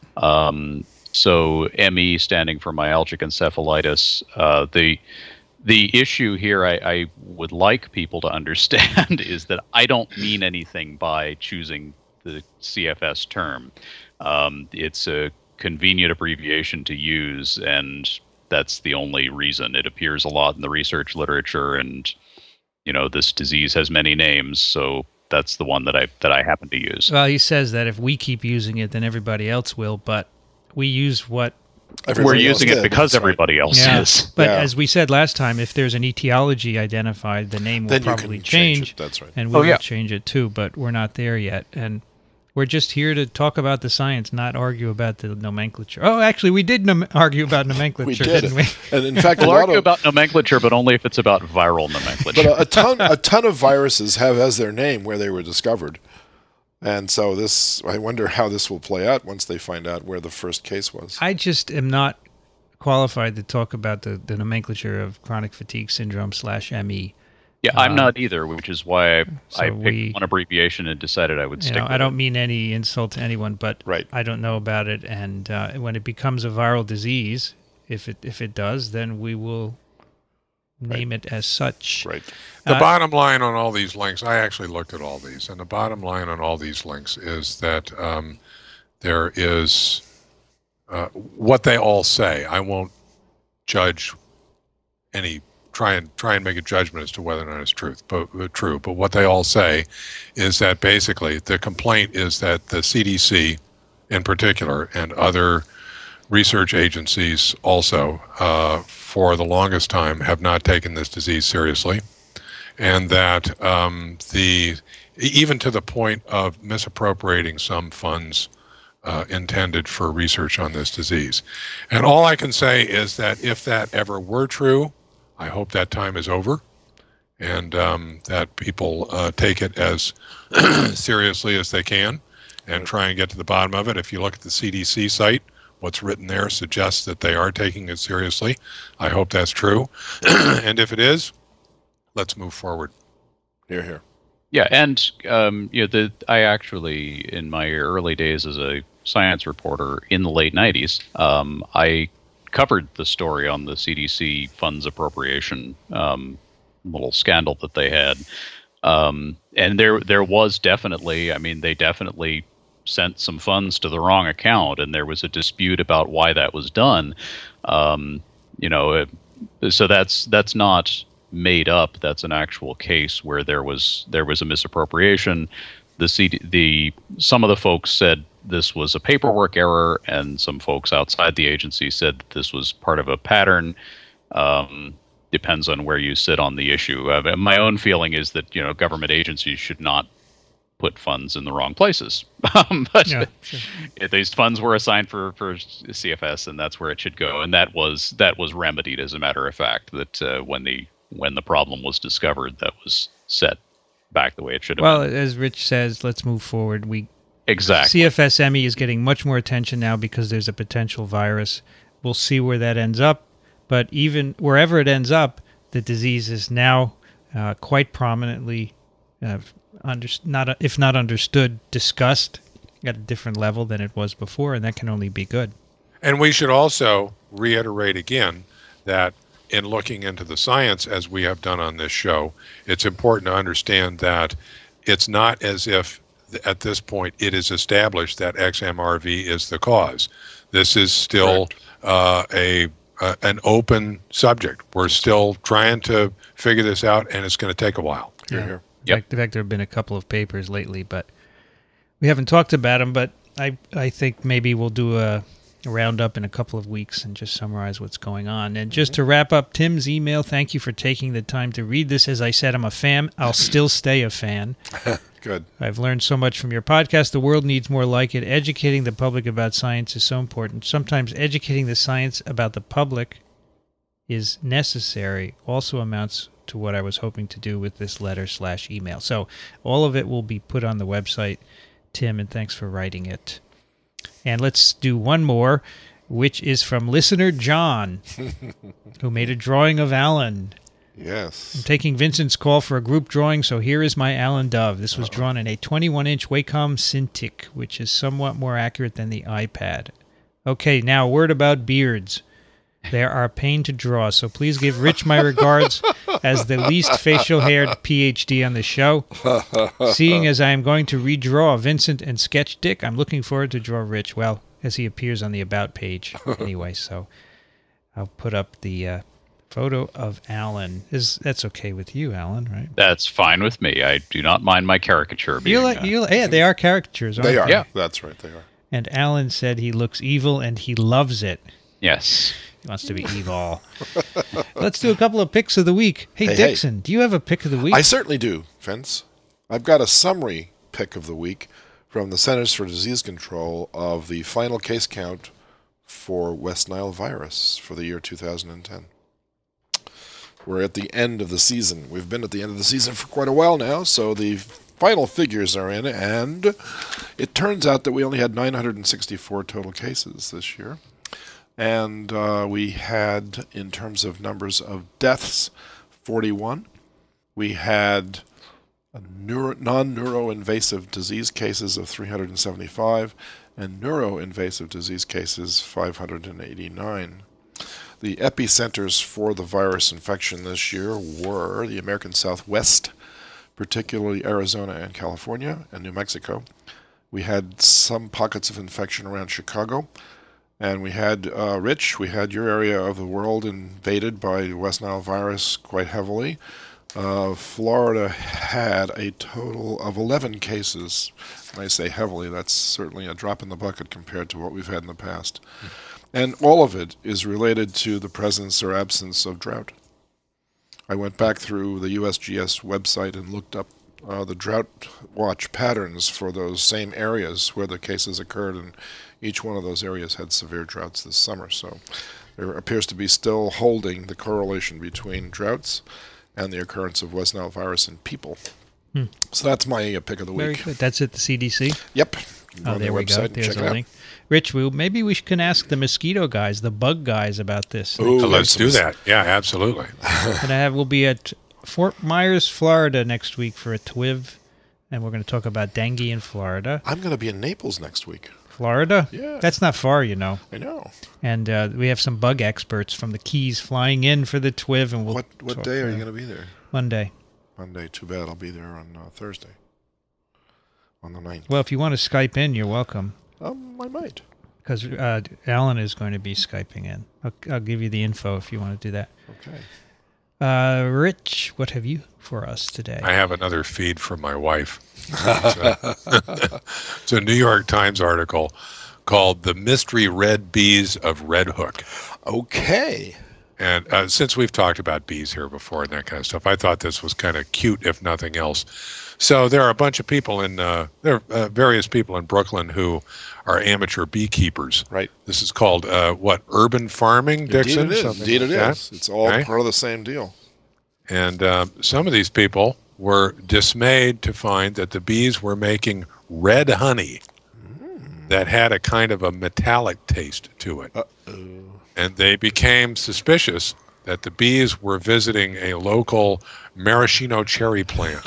Um, so M E standing for myalgic encephalitis. Uh, the the issue here I, I would like people to understand is that I don't mean anything by choosing the C F S term. Um, it's a convenient abbreviation to use, and that's the only reason. It appears a lot in the research literature, and you know, this disease has many names, so that's the one that I that I happen to use. Well, he says that if we keep using it, then everybody else will, but we use what... Everybody We're using it did. because everybody else yeah. is. But yeah. as we said last time, if there's an etiology identified, the name will then probably you can change. change it. That's right. And we oh, will yeah. change it too, but we're not there yet. And we're just here to talk about the science, not argue about the nomenclature. Oh, actually, we did nom- argue about nomenclature, we did. didn't we? And in fact, we'll a lot argue of, about nomenclature, but only if it's about viral nomenclature. But a, a ton, a ton of viruses have as their name where they were discovered, and so this. I wonder how this will play out once they find out where the first case was. I just am not qualified to talk about the, the nomenclature of chronic fatigue syndrome slash M E. Yeah, I'm Um, not either, which is why I, so I picked we- one abbreviation and decided I would You stick know, with I don't it. mean any insult to anyone, but Right. I don't know about it. And uh, when it becomes a viral disease, if it if it does, then we will name it as such. Right. The Uh, bottom line on all these links, I actually looked at all these, and the bottom line on all these links is that um, there is uh, what they all say. I won't judge any try and try and make a judgment as to whether or not it's truth, but uh, true. But what they all say is that basically the complaint is that the C D C, in particular, and other research agencies also, uh, for the longest time, have not taken this disease seriously, and that um, the even to the point of misappropriating some funds uh, intended for research on this disease. And all I can say is that if that ever were true, I hope that time is over, and um, that people uh, take it as seriously as they can and try and get to the bottom of it. If you look at the C D C site, what's written there suggests that they are taking it seriously. I hope that's true. And if it is, let's move forward. Here, here. Yeah, and um, you know, the I actually, in my early days as a science reporter in the late nineties, um, I covered the story on the C D C funds appropriation um, little scandal that they had, um, and there there was definitely, I mean, they definitely sent some funds to the wrong account, and there was a dispute about why that was done. Um, you know, it, so that's that's not made up. That's an actual case where there was there was a misappropriation. The C D, the some of the folks said this was a paperwork error, and some folks outside the agency said that this was part of a pattern. Um, depends on where you sit on the issue. Uh, my own feeling is that, you know, government agencies should not put funds in the wrong places. um, but Yeah, sure. if these funds were assigned for, for C F S, and that's where it should go. And that was that was remedied, as a matter of fact. That uh, when the when the problem was discovered, that was set back the way it should have Well, been. as Rich says, let's move forward. We Exactly. C F S M E is getting much more attention now because there's a potential virus. We'll see where that ends up. But even wherever it ends up, the disease is now uh, quite prominently, uh, under, not if not understood, discussed at a different level than it was before, and that can only be good. And we should also reiterate again that in looking into the science, as we have done on this show, it's important to understand that it's not as if at this point it is established that X M R V is the cause. This is still uh, a uh, an open subject. We're still trying to figure this out, and it's going to take a while. Here, Yeah. here. In Yep. fact, in fact, there have been a couple of papers lately, but we haven't talked about them. But I, I think maybe we'll do a, a roundup in a couple of weeks and just summarize what's going on. And just to wrap up Tim's email, thank you for taking the time to read this. As I said, I'm a fan. I'll still stay a fan. Good. I've learned so much from your podcast. The world needs more like it. Educating the public about science is so important. Sometimes educating the science about the public is necessary. Also amounts to what I was hoping to do with this letter slash email. So all of it will be put on the website, Tim, and thanks for writing it. And let's do one more, which is from listener John, who made a drawing of Alan. Yes. I'm taking Vincent's call for a group drawing, so here is my Alan Dove. This was Uh-oh. drawn in a twenty-one inch Wacom Cintiq, which is somewhat more accurate than the iPad. Okay, now a word about beards. They are a pain to draw, so please give Rich my regards as the least facial-haired PhD on the show. Seeing as I am going to redraw Vincent and sketch Dick, I'm looking forward to draw Rich, well, as he appears on the About page anyway, so I'll put up the uh, photo of Alan. Is That's okay with you, Alan, right? That's fine with me. I do not mind my caricature being. You like, uh, you, yeah, they are caricatures, aren't They are. Yeah. That's right, they are. And Alan said he looks evil and he loves it. yes. He wants to be evil. Let's do a couple of picks of the week. Hey, Hey, hey. Dixon, do you have a pick of the week? I certainly do, Vince. I've got a summary pick of the week from the Centers for Disease Control of the final case count for West Nile virus for the year two thousand ten. We're at the end of the season. We've been at the end of the season for quite a while now, so the final figures are in, and it turns out that we only had nine hundred sixty-four total cases this year. And uh, we had, in terms of numbers of deaths, forty-one. We had a neuro, non-neuroinvasive disease cases of three hundred seventy-five, and neuroinvasive disease cases five hundred eighty-nine. The epicenters for the virus infection this year were the American Southwest, particularly Arizona and California, and New Mexico. We had some pockets of infection around Chicago. And we had, uh, Rich, we had your area of the world invaded by West Nile virus quite heavily. Uh, Florida had a total of eleven cases. When I say heavily, that's certainly a drop in the bucket compared to what we've had in the past. Mm. And all of it is related to the presence or absence of drought. I went back through the U S G S website and looked up uh, the drought watch patterns for those same areas where the cases occurred, and each one of those areas had severe droughts this summer. So there appears to be still holding the correlation between droughts and the occurrence of West Nile virus in people. Hmm. So that's my uh, pick of the Very week. good. That's at the C D C? Yep. Go Oh, on there their we website go. and There's check a it out. link. Rich, we maybe we can ask the mosquito guys, the bug guys about this. Ooh, So let's do that's- that. Yeah, absolutely. And I have, we'll be at Fort Myers, Florida next week for a T W I V, and we're going to talk about dengue in Florida. I'm going to be in Naples next week. Florida? Yeah. That's not far, you know. I know. And uh, we have some bug experts from the Keys flying in for the T W I V. And we'll What what talk, day are uh, you going to be there? Monday. Monday. Too bad. I'll be there on uh, Thursday. On the ninth. Well, if you want to Skype in, you're welcome. Um, I might. Because uh, Alan is going to be Skyping in. I'll, I'll give you the info if you want to do that. Okay. Uh, Rich, what have you for us today? I have another feed from my wife. It's a, it's a New York Times article called The Mystery Red Bees of Red Hook. Okay. And uh, since we've talked about bees here before and that kind of stuff, I thought this was kind of cute, if nothing else. So there are a bunch of people in, uh, there are uh, various people in Brooklyn who are amateur beekeepers. Right. This is called, uh, what, urban farming, Dixon? Indeed it is. Something Indeed like it that? is. It's all Okay. part of the same deal. And uh, some of these people were dismayed to find that the bees were making red honey Mm. that had a kind of a metallic taste to it. Uh-oh. And they became suspicious that the bees were visiting a local maraschino cherry plant.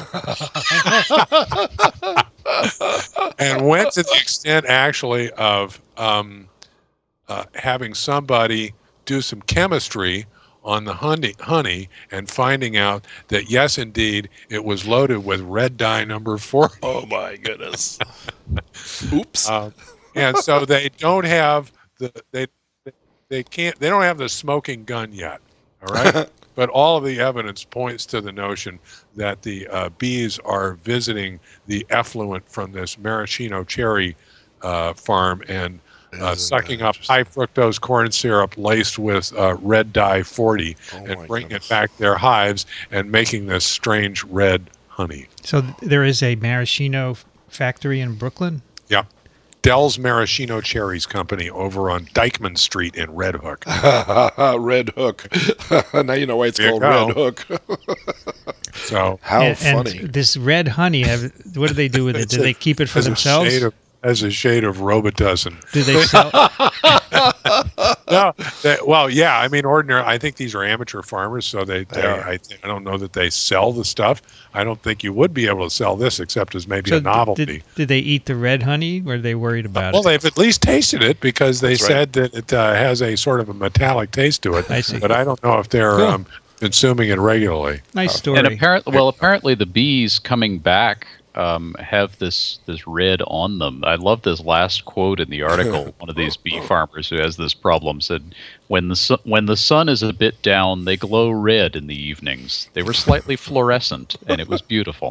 And went to the extent, actually, of um, uh, having somebody do some chemistry on the honey, honey and finding out that, yes, indeed, it was loaded with red dye number four. Oh, my goodness. Oops. Uh, and so they don't have the they they can't they don't have the smoking gun yet. All right. But all of the evidence points to the notion that the uh, bees are visiting the effluent from this maraschino cherry uh, farm and uh, sucking up high fructose corn syrup laced with uh, red dye forty Oh and my bringing goodness. it back to their hives and making this strange red honey. So th- there is a maraschino f- factory in Brooklyn? Yeah. Dell's Maraschino Cherries Company over on Dykeman Street in Red Hook. Red Hook. Now you know why it's There you called go. Red Hook. So How and, funny. And this red honey, have, what do they do with it? Do It's a- they keep it for as a themselves? shade of, as a shade of Robitussin. Do they sell? No, they, well, yeah. I mean, ordinary. I think these are amateur farmers, so they. they They are. I, I don't know that they sell the stuff. I don't think you would be able to sell this except as maybe So a novelty. Did, did they eat the red honey? Were they worried about Well, it? they've at least tasted it because they That's right. said that it uh, has a sort of a metallic taste to it. I see. But I don't know if they're Cool. um, consuming it regularly. Nice story. And apparently, well, apparently the bees coming back um, have this this red on them. I love this last quote in the article. One of these bee farmers who has this problem said, "When the sun, when the sun is a bit down, they glow red in the evenings. They were slightly fluorescent, and it was beautiful."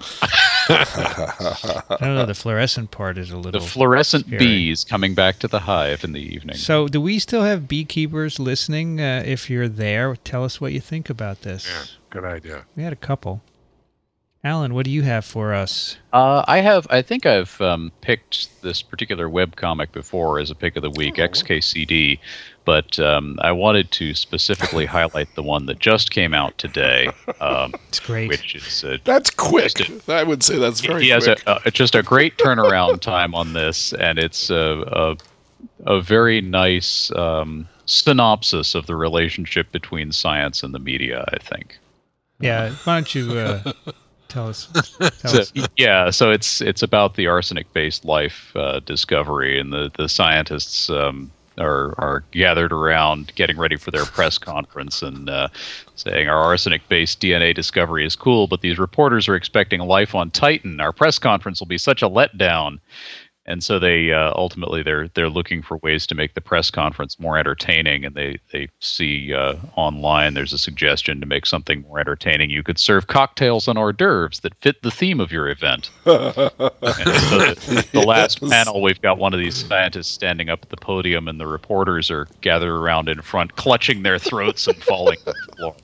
I don't know. The fluorescent part is a The little. fluorescent scary. bees coming back to the hive in the evening. So, do we still have beekeepers listening? Uh, if you're there, tell us what you think about this. Yeah, good idea. We had a couple. Alan, what do you have for us? Uh, I have. I think I've um, picked this particular webcomic before as a pick of the week, X K C D, but um, I wanted to specifically highlight the one that just came out today, um, It's great. which is uh, That's quick. Just I would say that's very he has quick. a, a, just a great turnaround time on this, and it's a a, a very nice um, synopsis of the relationship between science and the media, I think. Yeah, why don't you uh, tell us? Tell So, us. yeah, so it's it's about the arsenic-based life uh, discovery, and the the scientists um, are are gathered around, getting ready for their press conference, and uh, saying our arsenic-based D N A discovery is cool, but these reporters are expecting life on Titan. Our press conference will be such a letdown. And so they uh, ultimately they're they're looking for ways to make the press conference more entertaining, and they they see uh, online there's a suggestion to make something more entertaining. You could serve cocktails and hors d'oeuvres that fit the theme of your event. And so the, the last Yes. panel, we've got one of these scientists standing up at the podium, and the reporters are gathered around in front, clutching their throats and falling to the floor.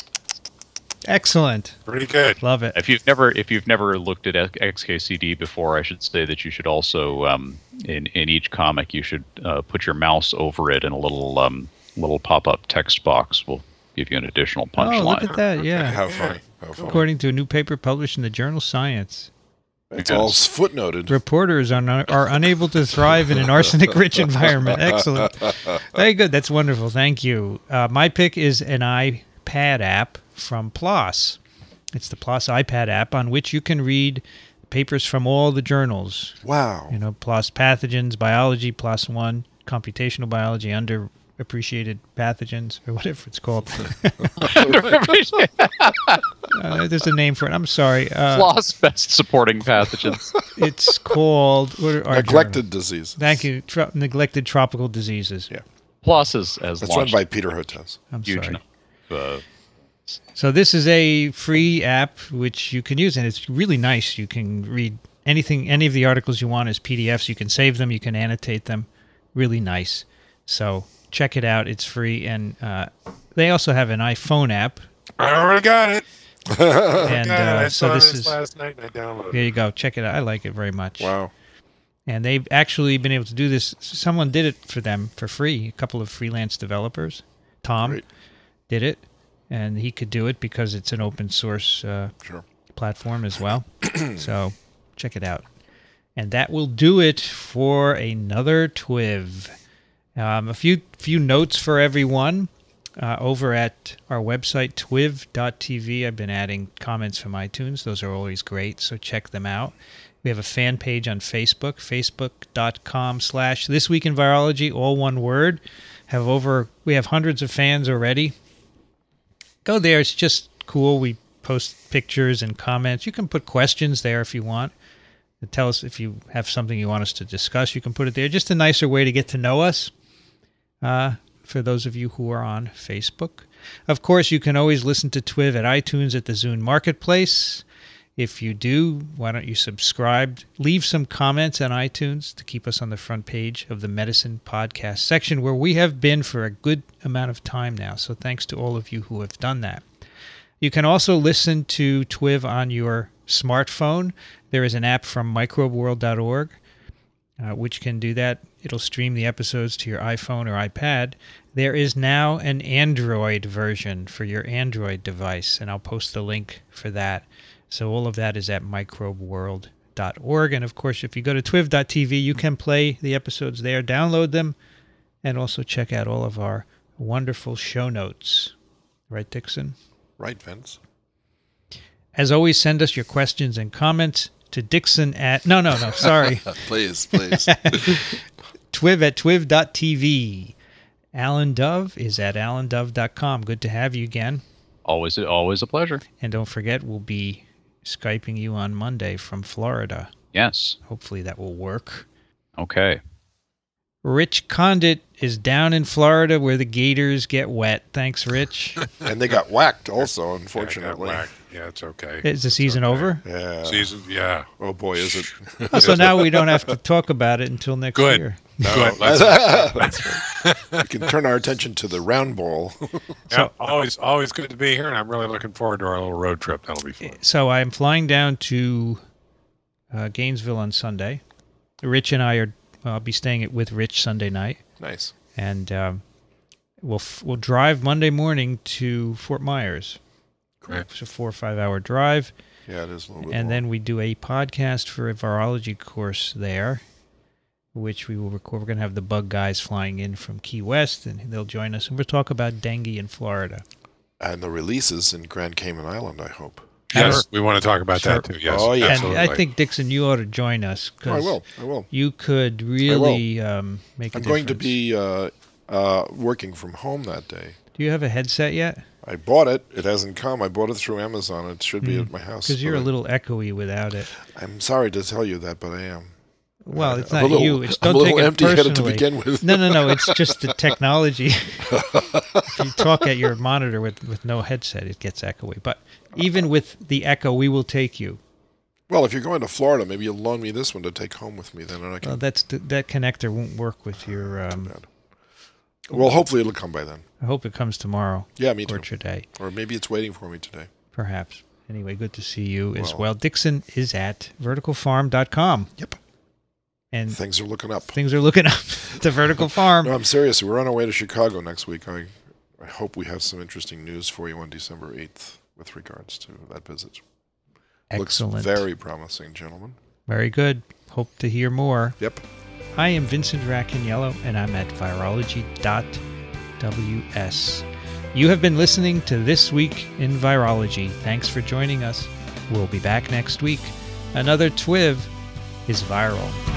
Excellent. Pretty good. Love it. If you've never if you've never looked at X K C D before, I should say that you should also um, in in each comic you should uh, put your mouse over it, and a little um, little pop up text box will give you an additional Oh, look punchline. at that. Yeah. How funny. How funny. According to a new paper published in the journal Science, It's all footnoted. reporters are, not, are unable to thrive in an arsenic-rich environment. Excellent. Very good. That's wonderful. Thank you. Uh, my pick is an iPad app from PLOS. It's the PLOS iPad app on which you can read papers from all the journals. Wow. You know, PLOS Pathogens, Biology, PLOS One, Computational Biology, Underappreciated Pathogens, or whatever it's called. uh, there's a name for it. I'm sorry. Uh, Floss best supporting pathogens. it's called... What are our Neglected disease. journals? Thank you. Tro- neglected tropical diseases. Yeah. Floss is as That's run launched by Peter Hotez. I'm huge sorry. uh, So this is a free app which you can use, and it's really nice. You can read anything, any of the articles you want as P D Fs. You can save them. You can annotate them. Really nice. So check it out. It's free, and uh, they also have an iPhone app. I already got it. And Got it. I uh, so saw this this is last night and I downloaded there. it. You go. Check it out. I like it very much. Wow. And they've actually been able to do this. Someone did it for them for free. A couple of freelance developers. Tom Great. did it, and he could do it because it's an open source uh, Sure. platform as well. So check it out. And that will do it for another Twiv. Um, a few few notes for everyone. uh, over at our website, twiv dot t v. I've been adding comments from iTunes. Those are always great, so check them out. We have a fan page on Facebook, facebook.com slash This Week in Virology, all one word. Have over We have hundreds of fans already. Go there. It's just cool. We post pictures and comments. You can put questions there if you want. Tell us if you have something you want us to discuss. You can put it there. Just a nicer way to get to know us uh, for those of you who are on Facebook. Of course, you can always listen to T W I V at iTunes at the Zune Marketplace. If you do, why don't you subscribe? Leave some comments on iTunes to keep us on the front page of the Medicine Podcast section, where we have been for a good amount of time now. So thanks to all of you who have done that. You can also listen to T W I V on your smartphone. There is an app from microbe world dot org, uh, which can do that. It'll stream the episodes to your iPhone or iPad. There is now an Android version for your Android device, and I'll post the link for that. So all of that is at microbe world dot org. And, of course, if you go to twiv dot t v, you can play the episodes there, download them, and also check out all of our wonderful show notes. Right, Dixon? Right, Vince. As always, send us your questions and comments to Dixon at... No, no, no, sorry. please, please. Twiv at twiv dot t v. Alan Dove is at alan dove dot com. Good to have you again. Always, always a pleasure. And don't forget, we'll be Skyping you on Monday from Florida. Yes. Hopefully that will work. Okay. Rich Condit is down in Florida where the gators get wet. Thanks, Rich. And they got whacked also, Yeah, unfortunately. got whacked. Yeah, it's okay. Is the It's season okay. over? Yeah. Season, yeah. Oh boy, is it? Oh, so now we don't have to talk about it until next Good. year. Good. Let's, That's right. We can turn our attention to the round ball. yeah, always, always good to be here, and I'm really looking forward to our little road trip. That'll be fun. So I'm flying down to uh, Gainesville on Sunday. Rich and I are. Well, I'll be staying with Rich Sunday night, Nice. and um, we'll f- we'll drive Monday morning to Fort Myers. Great. It's a four or five hour drive, Yeah, it is a little bit and more. then we do a podcast for a virology course there, which we will record. We're going to have the bug guys flying in from Key West, and they'll join us, and we'll talk about dengue in Florida. And the releases in Grand Cayman Island, I hope. Yes, Sure. we want to talk about Sure. that too. Yes. Oh, yeah. Absolutely. And I think, Dixon, you ought to join us. Oh, I 'cause will. I will. You could really um, make a I'm going to difference. be uh, uh, working from home that day. Do you have a headset yet? I bought it. It hasn't come. I bought it through Amazon. It should be Mm. at my house. Because you're but a little echoey without it. I'm sorry to tell you that, but I am. Well, it's I'm not a little, you. It's I'm don't a take little it empty-headed to personally. begin with. No, no, no. It's just the technology. If you talk at your monitor with, with no headset, it gets echoey. But even with the echo, we will take you. Well, if you're going to Florida, maybe you'll loan me this one to take home with me. Then and I can. Well, that's that connector won't work with your. Um, bad. Well, hopefully it'll come by then. I hope it comes tomorrow Yeah, me or too. today, Or maybe it's waiting for me today. perhaps. Anyway, good to see you as Well. well. Dixon is at vertical farm dot com. Yep. And Things are looking up. things are looking up to Vertical Farm. No, I'm serious. We're on our way to Chicago next week. I, I hope we have some interesting news for you on December eighth with regards to that visit. Excellent. Looks very promising, gentlemen. Very good. Hope to hear more. Yep. I am Vincent Racaniello, and I'm at virology dot w s. You have been listening to This Week in Virology. Thanks for joining us. We'll be back next week. Another T W I V is viral.